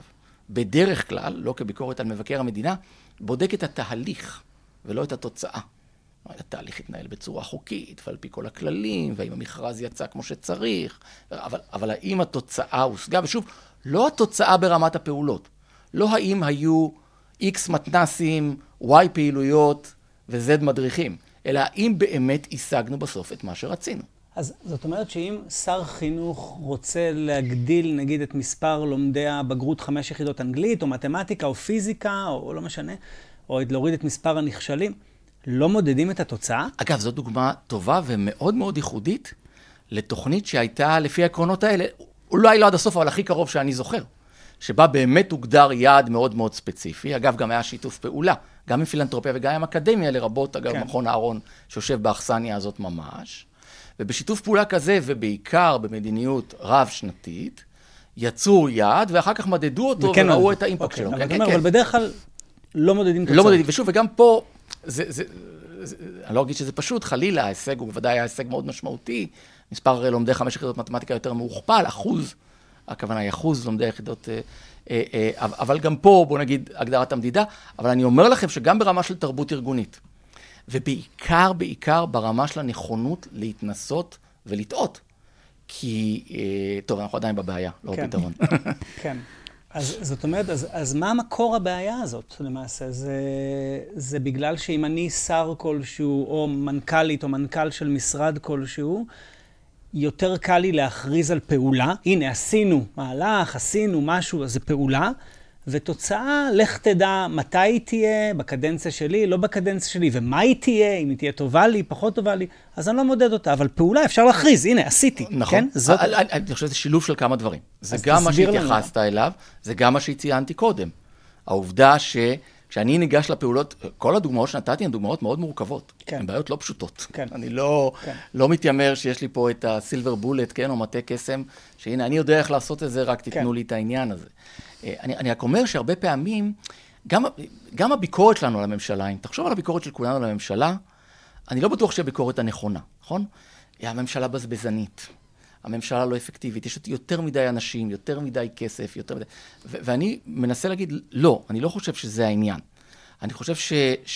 בדרך כלל, לא כביקורת על מבקר המדינה, בודק את התהליך ולא את התוצאה. התהליך התנהל בצורה חוקית, ועל פי כל הכללים, והאם המכרז יצא כמו שצריך, אבל, אבל האם התוצאה הושגה, ושוב, לא התוצאה ברמת הפעולות, לא האם היו X מתנסים, Y פעילויות ו-Z מדריכים, אלא האם באמת השגנו בסוף את מה שרצינו. אז זאת אומרת שאם שר חינוך רוצה להגדיל, נגיד, את מספר לומדי הבגרות חמש יחידות אנגלית, או מתמטיקה, או פיזיקה, או לא משנה, או להוריד את מספר הנכשלים, לא מודדים את התוצאה? אגב, זו דוגמה טובה ומאוד מאוד ייחודית לתוכנית שהייתה לפי העקרונות האלה, אולי לא עד הסוף, אבל הכי קרוב שאני זוכר, שבה באמת הוגדר יעד מאוד מאוד ספציפי. אגב, גם היה שיתוף פעולה, גם עם פילנטרופיה וגם עם אקדמיה, לרבות, אגב, כן. מכון אהרון, שיושב באכסניה הזאת ממש. ובשיתוף פעולה כזה, ובעיקר במדיניות רב-שנתית, יצרו יעד, ואחר כך מדדו אותו וראו עוד. את האימפקט אוקיי, שלו. אבל, כן, אומר, כן, אבל בדרך כלל לא מודדים תוצאות. לא מודדים, ושוב, וגם פה, זה, זה, זה, אני לא אגיד שזה פשוט, חלילה, ההישג הוא בוודאי היה הישג מאוד משמעותי, מספר לומדי חמש יחידות מתמטיקה יותר מהוכפל, אחוז, הכוונה היא אחוז לומדי יחידות, אבל גם פה, בוא נגיד, הגדרת המדידה, אבל אני אומר לכם שגם ברמה של תרבות ארגונית, ובעיקר, בעיקר ברמה של הנכונות להתנסות ולטעות, כי, טוב, אנחנו עדיין בבעיה, לא כן. פתרון. כן. אז זאת אומרת, אז, אז מה המקור הבעיה הזאת למעשה? זה, זה בגלל שאם אני שר כלשהו, או מנכ"לית או מנכ"ל של משרד כלשהו, יותר קל לי להכריז על פעולה. הנה, עשינו מהלך, עשינו משהו, אז זה פעולה. ותוצאה, לך תדע מתי היא תהיה, בקדנציה שלי, לא בקדנציה שלי, ומה היא תהיה, אם היא תהיה טובה לי, פחות טובה לי, אז אני לא מודד אותה, אבל פעולה אפשר להכריז, הנה, עשיתי. נכון. כן? זאת... אני, אני חושב שזה שילוב של כמה דברים. זה גם מה שהתייחסת אליו, זה גם מה שציינתי קודם. העובדה שכשאני ניגש לפעולות, כל הדוגמאות שנתתי הן דוגמאות מאוד מורכבות. כן. הן בעיות לא פשוטות. כן. אני לא, כן. לא מתיימר שיש לי פה את הסילבר בולט, כן, או מטה קסם, שהנה, אני יודע איך לעשות את זה, רק תיתנו כן. לי את העניין הזה. אני, אני רק אומר שהרבה פעמים, גם, גם הביקורת שלנו על הממשלה, אם תחשוב על הביקורת של כולנו על הממשלה, אני לא בטוח שהביקורת הנכונה, נכון? הממשלה בזבזנית, הממשלה לא אפקטיבית, יש יותר מדי אנשים, יותר מדי כסף, יותר מדי... ו- ואני מנסה להגיד, לא, אני לא חושב שזה העניין. אני חושב ש-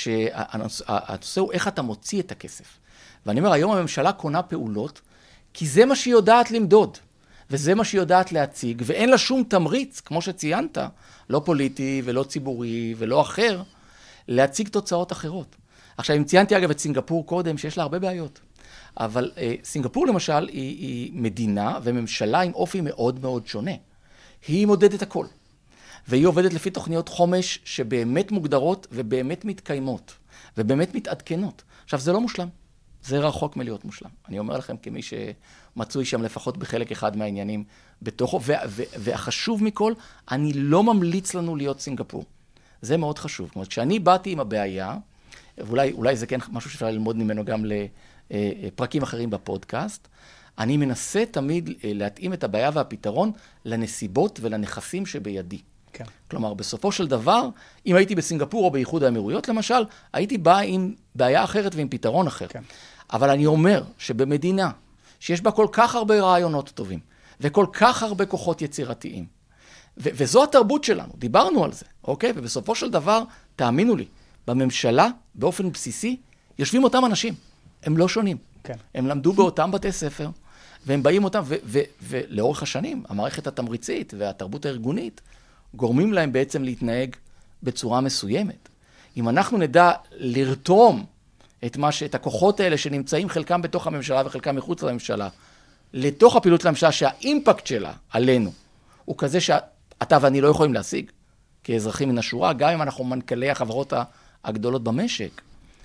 שהנושא הוא איך אתה מוציא את הכסף. ואני אומר, היום הממשלה קונה פעולות, כי זה מה שהיא יודעת למדוד. וזה מה שהיא יודעת להציג, ואין לה שום תמריץ, כמו שציינת, לא פוליטי ולא ציבורי ולא אחר, להציג תוצאות אחרות. עכשיו, אם ציינתי אגב את סינגפור קודם, שיש לה הרבה בעיות, אבל אה, סינגפור למשל היא, היא מדינה וממשלה עם אופי מאוד מאוד שונה. היא מודדת הכל, והיא עובדת לפי תוכניות חומש שבאמת מוגדרות ובאמת מתקיימות, ובאמת מתעדכנות. עכשיו, זה לא מושלם. זה רחוק מלהיות מושלם. אני אומר לכם כמי שמצוי שם לפחות בחלק אחד מהעניינים בתוכו, והחשוב מכל, אני לא ממליץ לנו להיות סינגפור. זה מאוד חשוב. זאת אומרת, כשאני באתי עם הבעיה, ואולי אולי זה כן משהו שאפשר ללמוד ממנו גם לפרקים אחרים בפודקאסט, אני מנסה תמיד להתאים את הבעיה והפתרון לנסיבות ולנכסים שבידי. כן. כלומר, בסופו של דבר, אם הייתי בסינגפור או באיחוד האמירויות למשל, הייתי בא עם בעיה אחרת ועם פתרון אחר. כן. אבל אני אומר שבמדינה שיש בה כל כך הרבה רעיונות טובים, וכל כך הרבה כוחות יצירתיים, ו- וזו התרבות שלנו, דיברנו על זה, אוקיי? ובסופו של דבר, תאמינו לי, בממשלה, באופן בסיסי, יושבים אותם אנשים, הם לא שונים. כן. הם למדו באותם בתי ספר, והם באים אותם, ו- ו- ולאורך השנים, המערכת התמריצית והתרבות הארגונית, גורמים להם בעצם להתנהג בצורה מסוימת. אם אנחנו נדע לרתום את, מה ש... את הכוחות האלה שנמצאים חלקם בתוך הממשלה וחלקם מחוץ לממשלה, לתוך הפעילות של הממשלה שהאימפקט שלה עלינו הוא כזה שאתה ואני לא יכולים להשיג כאזרחים מן השורה, גם אם אנחנו מנכ"לי החברות הגדולות במשק.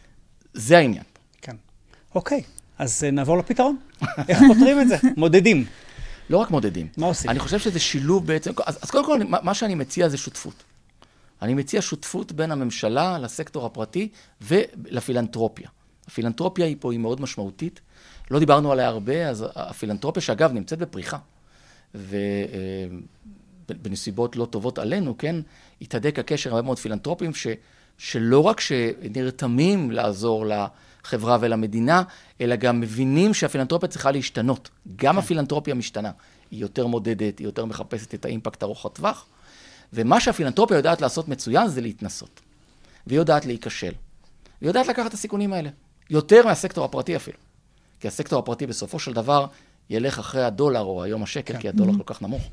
זה העניין. כן. אוקיי, אז נעבור לפתרון. איך פותרים את זה? מודדים. לא רק מודדים. מה עושים? אני חושב שזה שילוב בעצם, אז, אז קודם כל, מה שאני מציע זה שותפות. אני מציע שותפות בין הממשלה לסקטור הפרטי ולפילנטרופיה. הפילנטרופיה היא פה היא מאוד משמעותית. לא דיברנו עליה הרבה, אז הפילנטרופיה שאגב נמצאת בפריחה, ובנסיבות לא טובות עלינו, כן, התהדק הקשר הרבה מאוד פילנטרופים, ש, שלא רק שנרתמים לעזור לחברה ולמדינה, אלא גם מבינים שהפילנטרופיה צריכה להשתנות. גם הפילנטרופיה משתנה. היא יותר מודדת, היא יותר מחפשת את האימפקט ארוך הטווח, ומה שהפילנטרופיה יודעת לעשות מצוין זה להתנסות. והיא יודעת להיכשל. והיא יודעת לקחת את הסיכונים האלה. יותר מהסקטור הפרטי אפילו. כי הסקטור הפרטי בסופו של דבר ילך אחרי הדולר או היום השקל, כן. כי הדולר כל כך נמוך,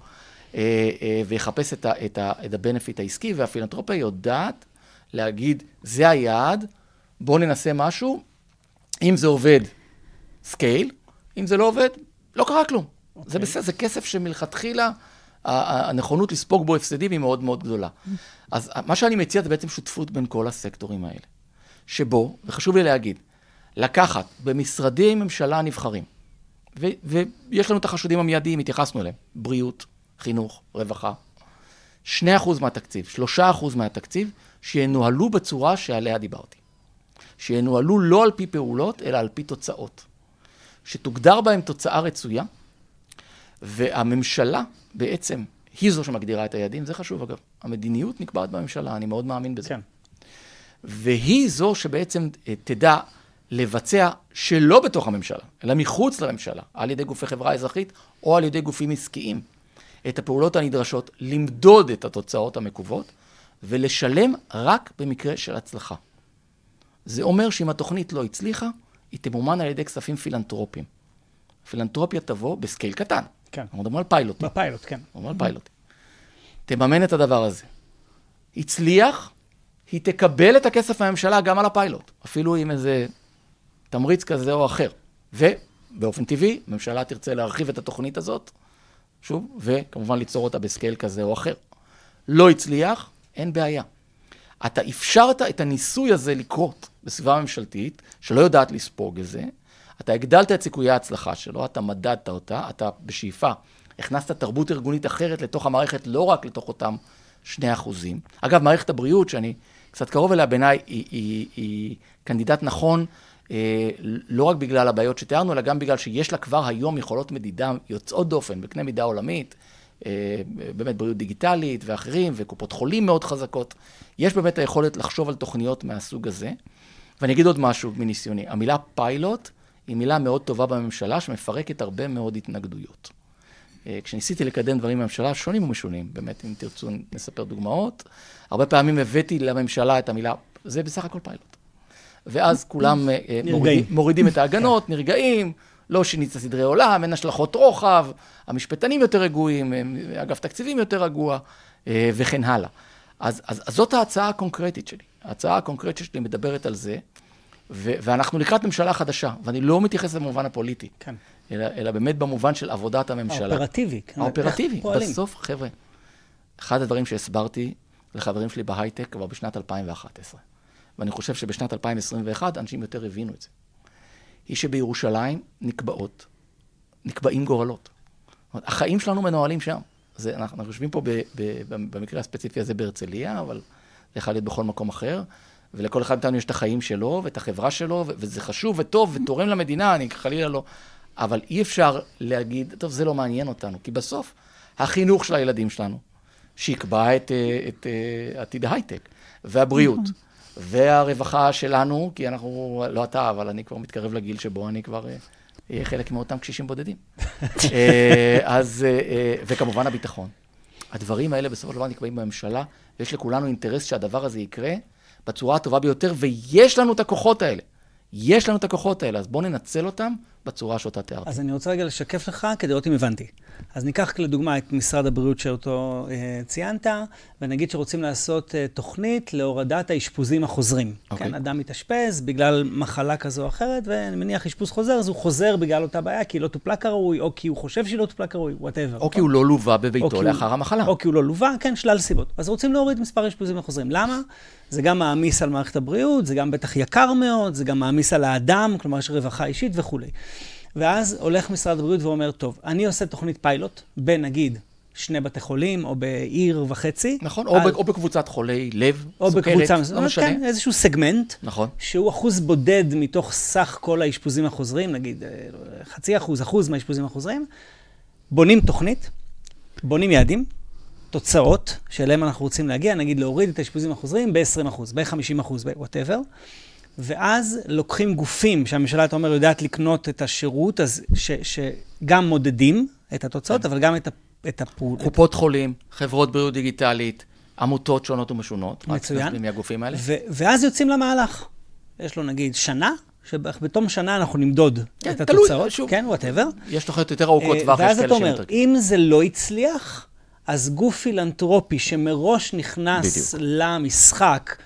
ויחפש את ה-benefit העסקי, והפילנטרופיה יודעת להגיד, זה היעד, בואו ננסה משהו, אם זה עובד, סקייל, אם זה לא עובד, לא קרה כלום. Okay. זה בסדר, זה כסף שמלכתחילה, הנכונות לספוג בו הפסדים היא מאוד מאוד גדולה. אז מה שאני מציע זה בעצם שותפות בין כל הסקטורים האלה. שבו, וחשוב לי להגיד, לקחת במשרדי ממשלה נבחרים, ו- ויש לנו את החשודים המיידיים, התייחסנו אליהם, בריאות, חינוך, רווחה, שני אחוז מהתקציב, שלושה אחוז מהתקציב, שינוהלו בצורה שעליה דיברתי. שינוהלו לא על פי פעולות, אלא על פי תוצאות. שתוגדר בהם תוצאה רצויה, והממשלה בעצם היא זו שמגדירה את היעדים, זה חשוב אגב. המדיניות נקבעת בממשלה, אני מאוד מאמין בזה. כן. והיא זו שבעצם תדע לבצע שלא בתוך הממשלה, אלא מחוץ לממשלה, על ידי גופי חברה אזרחית או על ידי גופים עסקיים, את הפעולות הנדרשות, למדוד את התוצאות המקוות, ולשלם רק במקרה של הצלחה. זה אומר שאם התוכנית לא הצליחה, היא תמומן על ידי כספים פילנטרופיים. פילנטרופיה תבוא בסקייל קטן. כן. אנחנו מדברים על פיילוט. בפיילוט, כן. אנחנו מדברים על פיילוט. תממן את הדבר הזה. הצליח, היא תקבל את הכסף מהממשלה גם על הפיילוט. אפילו עם איזה תמריץ כזה או אחר. ובאופן טבעי, הממשלה תרצה להרחיב את התוכנית הזאת, שוב, וכמובן ליצור אותה בסקייל כזה או אחר. לא הצליח, אין בעיה. אתה אפשרת את הניסוי הזה לקרות בסביבה ממשלתית, שלא יודעת לספוג את זה, אתה הגדלת את סיכויי ההצלחה שלו, אתה מדדת אותה, אתה בשאיפה, הכנסת תרבות ארגונית אחרת לתוך המערכת, לא רק לתוך אותם שני אחוזים. אגב, מערכת הבריאות, שאני קצת קרוב אליה בעיניי, היא, היא, היא קנדידט נכון, אה, לא רק בגלל הבעיות שתיארנו, אלא גם בגלל שיש לה כבר היום יכולות מדידה יוצאות דופן, בקנה מידה עולמית, אה, באמת בריאות דיגיטלית ואחרים, וקופות חולים מאוד חזקות. יש באמת היכולת לחשוב על תוכניות מהסוג הזה. ואני אגיד עוד משהו מניסיוני. המילה פיילוט היא מילה מאוד טובה בממשלה, שמפרקת הרבה מאוד התנגדויות. כשניסיתי לקדם דברים בממשלה, שונים ומשונים, באמת, אם תרצו נספר דוגמאות, הרבה פעמים הבאתי לממשלה את המילה, זה בסך הכל פיילוט. ואז כולם מורידים, מורידים את ההגנות, נרגעים, לא שינית סדרי עולם, אין השלכות רוחב, המשפטנים יותר רגועים, אגף תקציבים יותר רגוע, וכן הלאה. אז, אז, אז זאת ההצעה הקונקרטית שלי. ההצעה הקונקרטית שלי מדברת על זה, ו- ואנחנו לקראת ממשלה חדשה, ואני לא מתייחס במובן הפוליטי, כן. אלא, אלא באמת במובן של עבודת הממשלה. האופרטיבי. האופרטיבי. בסוף, חבר'ה, אחד הדברים שהסברתי לחברים שלי בהייטק כבר בשנת אלפיים ואחת עשרה, ואני חושב שבשנת אלפיים עשרים ואחת אנשים יותר הבינו את זה, היא שבירושלים נקבעות, נקבעים גורלות. החיים שלנו מנוהלים שם. זה, אנחנו יושבים פה ב, ב, במקרה הספציפי הזה בהרצליה, אבל זה יכול להיות בכל מקום אחר, ולכל אחד מאיתנו יש את החיים שלו, ואת החברה שלו, ו- וזה חשוב וטוב, ותורם למדינה, אני חלילה לא, אבל אי אפשר להגיד, טוב, זה לא מעניין אותנו, כי בסוף, החינוך של הילדים שלנו, שיקבע את, את, את עתיד ההייטק, והבריאות, והרווחה שלנו, כי אנחנו, לא אתה, אבל אני כבר מתקרב לגיל שבו אני כבר אהיה חלק מאותם קשישים בודדים. אז, וכמובן הביטחון. הדברים האלה בסופו של דבר נקבעים בממשלה, ויש לכולנו אינטרס שהדבר הזה יקרה בצורה הטובה ביותר, ויש לנו את הכוחות האלה. יש לנו את הכוחות האלה, אז בואו ננצל אותם בצורה שאותה תיארתי. אז אני רוצה רגע לשקף לך כדי לראות אם הבנתי. אז ניקח לדוגמה את משרד הבריאות שאותו אה, ציינת, ונגיד שרוצים לעשות אה, תוכנית להורדת האשפוזים החוזרים. Okay. כן, אדם מתאשפז בגלל מחלה כזו או אחרת, ואני מניח אשפוז חוזר, אז הוא חוזר בגלל אותה בעיה, כי היא לא טופלה כראוי, או כי הוא חושב שהיא לא טופלה כראוי, whatever. או כי הוא לא לווה בביתו לאחר המחלה. או כי הוא לא לווה, כן, שלל סיבות. אז רוצים להוריד מספר אשפוזים החוזרים. למה? זה גם מעמיס על מערכת הבריאות, זה גם בטח יקר מאוד, זה גם מעמיס על האדם, כלומר יש רווחה אישית וכו'. ואז הולך משרד הבריאות ואומר, טוב, אני עושה תוכנית פיילוט, בין נגיד שני בתי חולים, או בעיר וחצי. נכון, או, על... או בקבוצת חולי לב, או סוכרת, בקבוצה, לא משנה. כן, איזשהו סגמנט, נכון. שהוא אחוז בודד מתוך סך כל האשפוזים החוזרים, נגיד חצי אחוז, אחוז מהאשפוזים החוזרים, בונים תוכנית, בונים יעדים, תוצאות שאליהם אנחנו רוצים להגיע, נגיד להוריד את האשפוזים החוזרים ב-עשרים אחוז, ב-חמישים אחוז, ב-whatever, ואז לוקחים גופים שהממשלה, אתה אומר, יודעת לקנות את השירות, אז ש, שגם מודדים את התוצאות, אבל גם את את הפעול... קופות חולים, חברות בריאות דיגיטלית, עמותות שונות ומשונות. מצוין. מהגופים האלה. ו- ואז יוצאים למהלך. יש לו נגיד שנה, שבתום שנה אנחנו נמדוד כן, את תלוי, התוצאות. שוב. כן, whatever. יש תוכניות יותר ארוכות טווח, ואז אתה אומר, אם זה לא הצליח, אז גוף פילנטרופי שמראש נכנס בדיוק. למשחק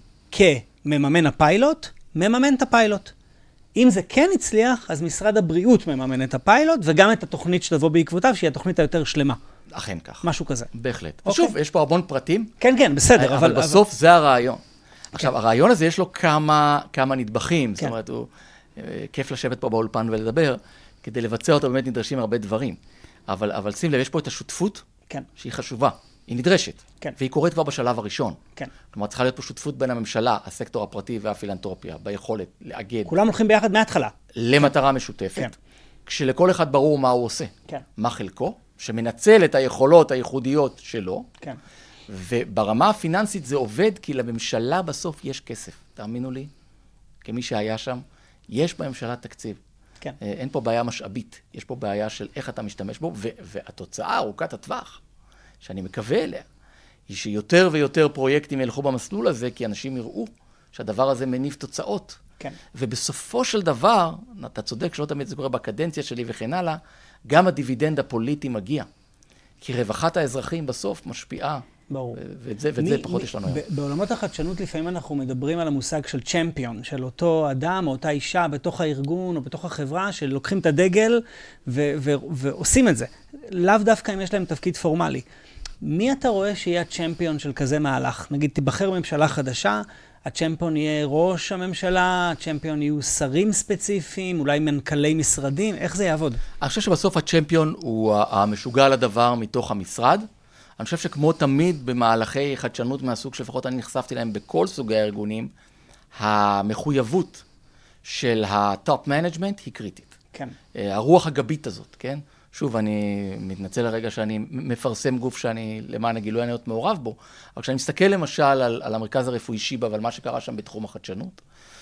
כמממן הפיילוט, מממן את הפיילוט. אם זה כן הצליח, אז משרד הבריאות מממן את הפיילוט, וגם את התוכנית שתבוא בעקבותיו, שהיא התוכנית היותר שלמה. אכן כך. משהו כזה. בהחלט. אוקיי. ושוב, יש פה המון פרטים. כן, כן, בסדר. אבל, אבל, אבל בסוף אבל... זה הרעיון. עכשיו, הרעיון הזה יש לו כמה, כמה נדבכים. זאת אומרת, הוא, כיף לשבת פה באולפן ולדבר, כדי לבצע אותו באמת נדרשים הרבה דברים. אבל, אבל שים לב, יש פה את השותפות, כן. שהיא חשובה. היא נדרשת. כן. והיא קורית כבר בשלב הראשון. כן. כלומר, צריכה להיות פה שותפות בין הממשלה, הסקטור הפרטי והפילנטרופיה, ביכולת לאגד. כולם הולכים ביחד מההתחלה. למטרה משותפת. כן. כשלכל אחד ברור מה הוא עושה. כן. מה חלקו, שמנצל את היכולות הייחודיות שלו. כן. וברמה הפיננסית זה עובד, כי לממשלה בסוף יש כסף. תאמינו לי, כמי שהיה שם, יש בממשלה תקציב. כן. אין פה בעיה משאבית, יש פה בעיה של איך אתה משתמש בו, ו- והתוצאה ארוכת הטווח, שאני מקווה אליה, היא שיותר ויותר פרויקטים ילכו במסלול הזה, כי אנשים יראו שהדבר הזה מניב תוצאות. כן. ובסופו של דבר, אתה צודק שלא תמיד זה קורה בקדנציה שלי וכן הלאה, גם הדיבידנד הפוליטי מגיע. כי רווחת האזרחים בסוף משפיעה. ברור. ואת זה, ואת זה פחות יש לנו היום. בעולמות החדשנות לפעמים אנחנו מדברים על המושג של צ'מפיון, של אותו אדם או אותה אישה בתוך הארגון או בתוך החברה, שלוקחים את הדגל ו- ו- ועושים את זה. לאו דווקא אם יש להם תפקיד פורמלי. מי אתה רואה שיהיה הצ'מפיון של כזה מהלך? נגיד, תיבחר ממשלה חדשה, הצ'מפיון יהיה ראש הממשלה, הצ'מפיון יהיו שרים ספציפיים, אולי מנכ"לי משרדים, איך זה יעבוד? אני חושב שבסוף הצ'מפיון הוא המשוגע לדבר מתוך המשרד. אני חושב שכמו תמיד במהלכי חדשנות מהסוג שלפחות אני נחשפתי להם בכל סוגי הארגונים, המחויבות של הטופ מנג'מנט היא קריטית. כן. הרוח הגבית הזאת, כן? שוב, אני מתנצל לרגע שאני מפרסם גוף שאני למען הגילוי הנאות מעורב בו, אבל כשאני מסתכל למשל על, על המרכז הרפואי שיבא ועל מה שקרה שם בתחום החדשנות,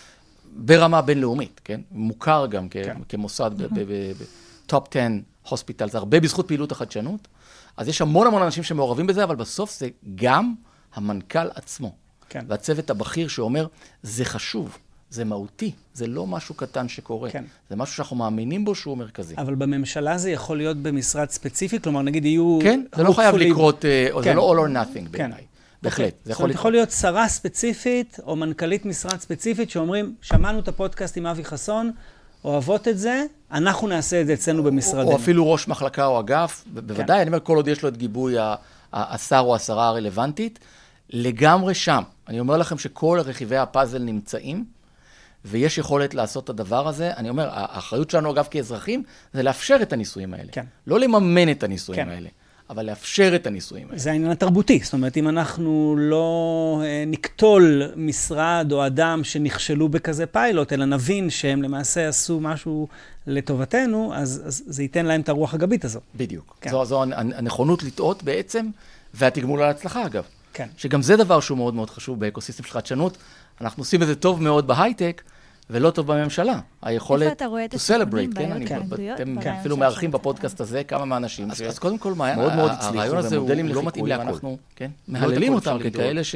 ברמה בינלאומית, כן? מוכר גם כ- כן. כמוסד בטופ עשר הוספיטל, זה הרבה בזכות פעילות החדשנות, אז יש המון המון אנשים שמעורבים בזה, אבל בסוף זה גם המנכ"ל עצמו. כן. והצוות הבכיר שאומר, זה חשוב, זה מהותי, זה לא משהו קטן שקורה. כן. זה משהו שאנחנו מאמינים בו שהוא מרכזי. אבל בממשלה זה יכול להיות במשרד ספציפי? כלומר, נגיד יהיו... כן, זה לא חייב לקרות, כן. זה לא all or nothing כן. בעיניי. בהחלט, זה יכול יכול יכול להיות שרה ספציפית, או מנכ"לית משרד ספציפית, שאומרים, שמענו את הפודקאסט עם אבי חסון, אוהבות את זה, אנחנו נעשה את זה אצלנו במשרדנו. או אפילו ראש מחלקה או אגף, בוודאי, אני אומר, כל עוד יש לו את גיבוי השר או השרה הרלוונטית, לגמרי שם. אני אומר לכם שכל רכיבי הפאזל נמצאים, ויש יכולת לעשות את הדבר הזה. אני אומר, האחריות שלנו, אגב, כאזרחים, זה לאפשר את הניסויים האלה. כן. לא לממן את הניסויים כן. האלה, אבל לאפשר את הניסויים האלה. זה העניין התרבותי. זאת אומרת, אם אנחנו לא אה, נקטול משרד או אדם שנכשלו בכזה פיילוט, אלא נבין שהם למעשה עשו משהו לטובתנו, אז, אז זה ייתן להם את הרוח הגבית הזו. בדיוק. כן. זו, זו הנכונות לטעות בעצם, והתגמול על ההצלחה, אגב. כן. שגם זה דבר שהוא מאוד מאוד חשוב באקוסיסטם של חדשנות. אנחנו עושים את זה טוב מאוד בהייטק, ולא טוב בממשלה. היכולת איפה אתה רואה את to הסיכונים, celebrate, כן? בעיות אני- התנגדויות אתם ברעיון אפילו של מארחים השותף. בפודקאסט הזה כמה מהאנשים אז, אז קודם כל, מה, מאוד מאוד ה- הצליחו, הרעיון הזה הוא ומודלים לא מתאים לחיקוי, להכל. אנחנו כן, לא מהללים את אותם הכל אפשר ככאלה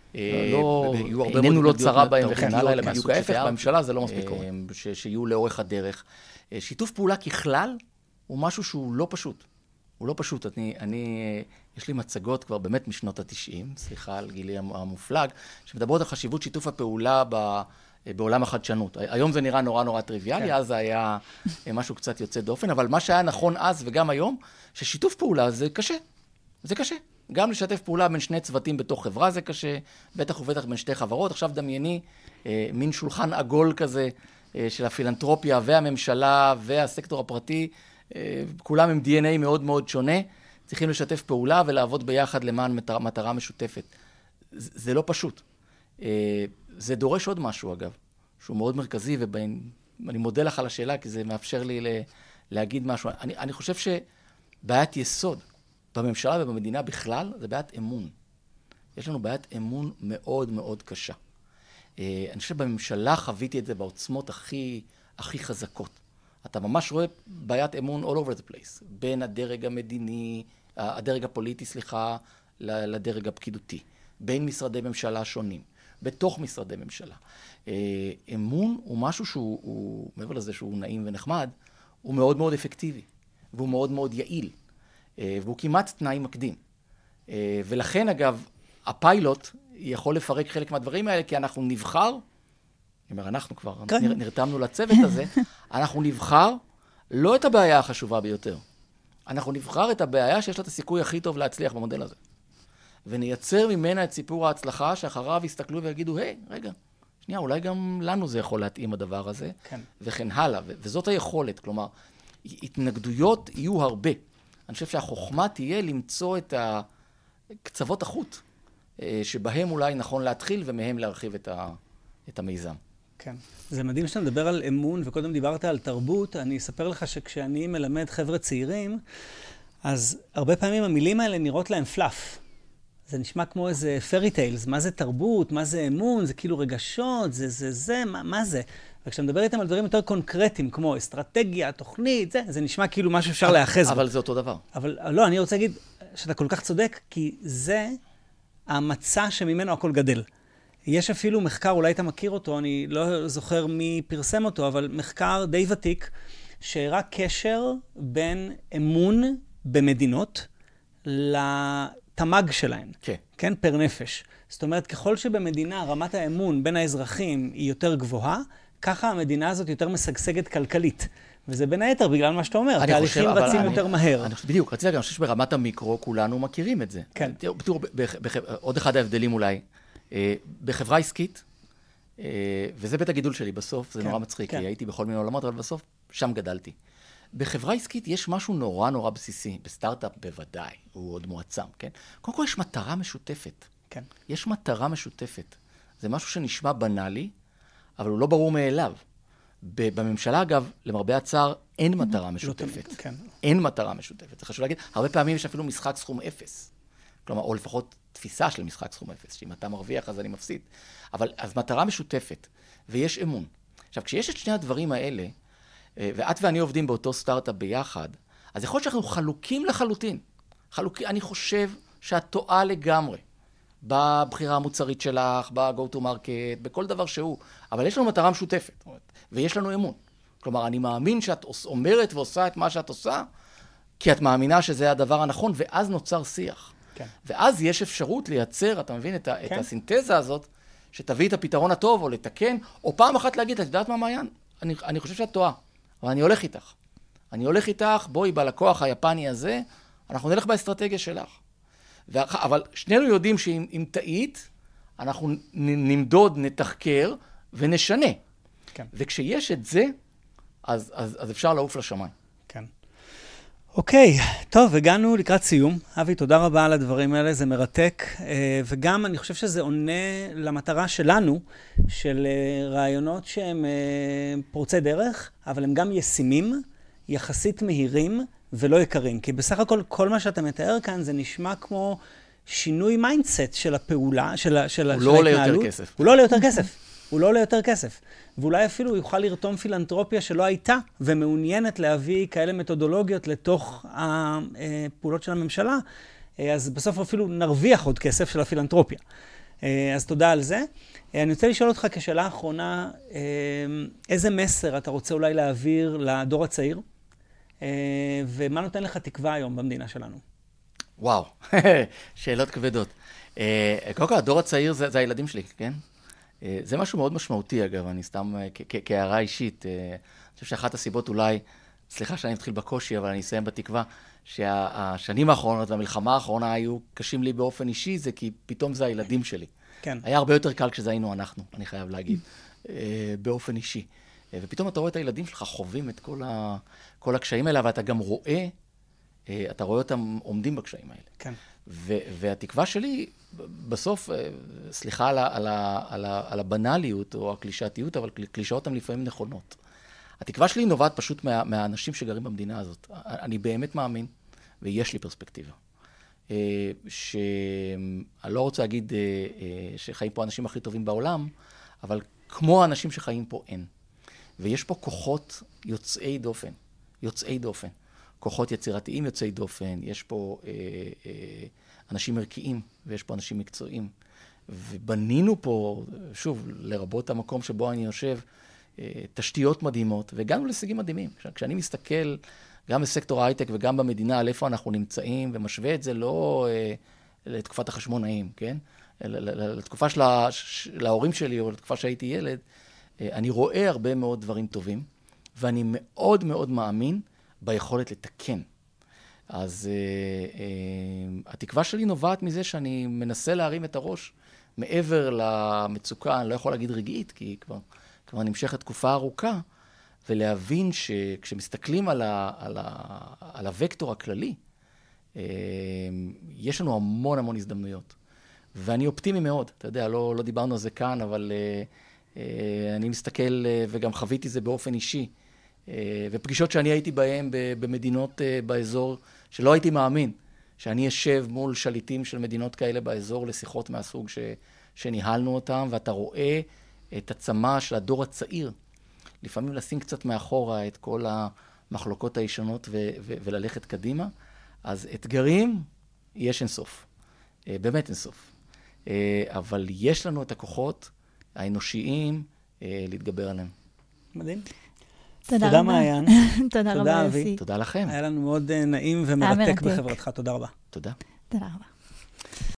לא- יהיו הרבה שעינינו מאוד לא התנגדויות צרה בהם וכן תרבותיות הלאה, אלא מהסוג בדיוק ההפך, שתיארת. בממשלה זה לא מספיק אה, קורה. ש- שיהיו לאורך הדרך. אה, שיתוף פעולה ככלל הוא משהו שהוא לא פשוט. הוא לא פשוט. אני, אני, אה, יש לי מצגות כבר באמת משנות התשעים, סליחה על גילי המופלג, שמדברות על חשיבות שיתוף הפעולה ב... בעולם החדשנות. היום זה נראה נורא נורא טריוויאלי, כן. אז זה היה משהו קצת יוצא דופן, אבל מה שהיה נכון אז וגם היום, ששיתוף פעולה זה קשה. זה קשה. גם לשתף פעולה בין שני צוותים בתוך חברה זה קשה, בטח ובטח בין שתי חברות. עכשיו דמייני, אה, מין שולחן עגול כזה אה, של הפילנטרופיה והממשלה והסקטור הפרטי, אה, כולם עם די אן איי מאוד מאוד שונה, צריכים לשתף פעולה ולעבוד ביחד למען מטרה, מטרה משותפת. זה, זה לא פשוט. אה, זה דורש עוד משהו, אגב, שהוא מאוד מרכזי, ואני מודה לך על השאלה, כי זה מאפשר לי ל- להגיד משהו. אני, אני חושב שבעיית יסוד בממשלה ובמדינה בכלל, זה בעיית אמון. יש לנו בעיית אמון מאוד מאוד קשה. אה, אני חושב שבממשלה חוויתי את זה בעוצמות הכי, הכי חזקות. אתה ממש רואה בעיית אמון all over the place, בין הדרג המדיני, הדרג הפוליטי, סליחה, לדרג הפקידותי, בין משרדי ממשלה שונים, בתוך משרדי ממשלה. אמון הוא משהו שהוא, הוא, מעבר לזה שהוא נעים ונחמד, הוא מאוד מאוד אפקטיבי, והוא מאוד מאוד יעיל, והוא כמעט תנאי מקדים. ולכן, אגב, הפיילוט יכול לפרק חלק מהדברים האלה, כי אנחנו נבחר, אני אומר, אנחנו כבר נר, נרתמנו לצוות הזה, אנחנו נבחר לא את הבעיה החשובה ביותר, אנחנו נבחר את הבעיה שיש לה את הסיכוי הכי טוב להצליח במודל הזה. ונייצר ממנה את סיפור ההצלחה, שאחריו יסתכלו ויגידו, היי, רגע, שנייה, אולי גם לנו זה יכול להתאים הדבר הזה, כן. וכן הלאה. ו- וזאת היכולת, כלומר, התנגדויות יהיו הרבה. אני חושב שהחוכמה תהיה למצוא את קצוות החוט, שבהם אולי נכון להתחיל, ומהם להרחיב את, ה- את המיזם. כן. זה מדהים שאתה מדבר על אמון, וקודם דיברת על תרבות. אני אספר לך שכשאני מלמד חבר'ה צעירים, אז הרבה פעמים המילים האלה נראות להם פלאף. זה נשמע כמו איזה פרי טיילס, מה זה תרבות, מה זה אמון, זה כאילו רגשות, זה זה זה, מה, מה זה? וכשאתה מדבר איתם על דברים יותר קונקרטיים, כמו אסטרטגיה, תוכנית, זה, זה נשמע כאילו משהו אפשר לאחז. אבל זה אותו דבר. אבל לא, אני רוצה להגיד שאתה כל כך צודק, כי זה המצע שממנו הכל גדל. יש אפילו מחקר, אולי אתה מכיר אותו, אני לא זוכר מי פרסם אותו, אבל מחקר די ותיק, שהראה קשר בין אמון במדינות לתמ"ג שלהן. כן. כן, פר נפש. זאת אומרת, ככל שבמדינה רמת האמון בין האזרחים היא יותר גבוהה, ככה המדינה הזאת יותר משגשגת כלכלית. וזה בין היתר בגלל מה שאתה אומר, התהליכים רצים אני, יותר מהר. אני, בדיוק, רציתי להגיד, אני חושב שברמת המיקרו כולנו מכירים את זה. כן. תראו, תראו בח, בח, עוד אחד ההבדלים אולי, אה, בחברה עסקית, אה, וזה בית הגידול שלי בסוף, זה כן, נורא מצחיק, כן. כי הייתי בכל מיני עולמות, אבל בסוף שם גדלתי. בחברה עסקית יש משהו נורא נורא בסיסי, בסטארט-אפ בוודאי, הוא עוד מועצם, כן? קודם כל יש מטרה משותפת. כן. יש מטרה משותפת. זה משהו שנשמע בנאלי, אבל הוא לא ברור מאליו. בממשלה, אגב, למרבה הצער, אין מטרה משותפת. כן. אין מטרה משותפת. זה חשוב להגיד, הרבה פעמים יש אפילו משחק סכום אפס. כלומר, או לפחות תפיסה של משחק סכום אפס, שאם אתה מרוויח אז אני מפסיד. אבל אז מטרה משותפת, ויש אמון. עכשיו, כשיש את שני הדברים האלה, ואת ואני עובדים באותו סטארט-אפ ביחד, אז יכול להיות שאנחנו חלוקים לחלוטין. חלוקים, אני חושב שאת טועה לגמרי. בבחירה המוצרית שלך, ב-go to market, בכל דבר שהוא. אבל יש לנו מטרה משותפת, ויש לנו אמון. כלומר, אני מאמין שאת אומרת ועושה את מה שאת עושה, כי את מאמינה שזה הדבר הנכון, ואז נוצר שיח. כן. ואז יש אפשרות לייצר, אתה מבין, את, כן. את הסינתזה הזאת, שתביא את הפתרון הטוב, או לתקן, או פעם אחת להגיד, את יודעת מה מעיין? אני, אני חושב שאת טועה, אבל אני הולך איתך. אני הולך איתך, בואי בלקוח היפני הזה, אנחנו נלך באסטרטגיה שלך. אבל שנינו יודעים שאם טעית, אנחנו נמדוד, נתחקר ונשנה. כן. וכשיש את זה, אז, אז, אז אפשר לעוף לשמיים. כן. אוקיי, טוב, הגענו לקראת סיום. אבי, תודה רבה על הדברים האלה, זה מרתק. וגם אני חושב שזה עונה למטרה שלנו, של רעיונות שהם פורצי דרך, אבל הם גם ישימים, יחסית מהירים, ולא יקרים, כי בסך הכל, כל מה שאתה מתאר כאן, זה נשמע כמו שינוי מיינדסט של הפעולה, של, של, הוא של לא עולה ההתנהלות. יותר כסף. הוא לא עולה יותר כסף. הוא לא עולה יותר כסף. ואולי אפילו הוא יוכל לרתום פילנטרופיה שלא הייתה, ומעוניינת להביא כאלה מתודולוגיות לתוך הפעולות של הממשלה, אז בסוף אפילו נרוויח עוד כסף של הפילנטרופיה. אז תודה על זה. אני רוצה לשאול אותך כשאלה האחרונה, איזה מסר אתה רוצה אולי להעביר לדור הצעיר? ומה נותן לך תקווה היום במדינה שלנו? וואו, שאלות כבדות. קודם כל, הדור הצעיר זה, זה הילדים שלי, כן? זה משהו מאוד משמעותי, אגב, אני סתם כהערה אישית. אני חושב שאחת הסיבות אולי, סליחה שאני מתחיל בקושי, אבל אני אסיים בתקווה, שהשנים האחרונות והמלחמה האחרונה היו קשים לי באופן אישי, זה כי פתאום זה הילדים שלי. כן. היה הרבה יותר קל כשזה היינו אנחנו, אני חייב להגיד, באופן אישי. ופתאום אתה רואה את הילדים שלך חווים את כל, ה, כל הקשיים האלה, ואתה גם רואה, אתה רואה אותם עומדים בקשיים האלה. כן. ו, והתקווה שלי, בסוף, סליחה על, ה, על, ה, על, ה, על הבנליות או הקלישאתיות, אבל קלישאות הן לפעמים נכונות. התקווה שלי נובעת פשוט מה, מהאנשים שגרים במדינה הזאת. אני באמת מאמין, ויש לי פרספקטיבה. שאני לא רוצה להגיד שחיים פה האנשים הכי טובים בעולם, אבל כמו האנשים שחיים פה אין. ויש פה כוחות יוצאי דופן, יוצאי דופן. כוחות יצירתיים יוצאי דופן, יש פה אה, אה, אנשים ערכיים, ויש פה אנשים מקצועיים. ובנינו פה, שוב, לרבות המקום שבו אני יושב, אה, תשתיות מדהימות, והגענו להישגים מדהימים. כשאני מסתכל גם בסקטור ההייטק וגם במדינה, על איפה אנחנו נמצאים, ומשווה את זה לא אה, לתקופת החשמונאים, כן? לתקופה של ההורים שלי, או לתקופה שהייתי ילד, אה, אני רואה הרבה מאוד דברים טובים, ואני מאוד מאוד מאמין ביכולת לתקן. אז uh, uh, התקווה שלי נובעת מזה שאני מנסה להרים את הראש מעבר למצוקה, אני לא יכול להגיד רגעית, כי כבר, כבר נמשכת תקופה ארוכה, ולהבין שכשמסתכלים על, ה, על, ה, על הוקטור הכללי, uh, יש לנו המון המון הזדמנויות. ואני אופטימי מאוד, אתה יודע, לא, לא דיברנו על זה כאן, אבל uh, uh, אני מסתכל uh, וגם חוויתי זה באופן אישי, ופגישות שאני הייתי בהן במדינות באזור, שלא הייתי מאמין, שאני אשב מול שליטים של מדינות כאלה באזור לשיחות מהסוג ש, שניהלנו אותם, ואתה רואה את הצמא של הדור הצעיר, לפעמים לשים קצת מאחורה את כל המחלוקות הישנות ו, ו, וללכת קדימה. אז אתגרים יש אינסוף, באמת אינסוף. אבל יש לנו את הכוחות האנושיים להתגבר עליהם. מדהים. תודה תודה רבה. מעיין. תודה רבה, יוסי. תודה לכם. היה לנו מאוד נעים ומרתק בחברתך. תודה רבה. תודה. תודה רבה.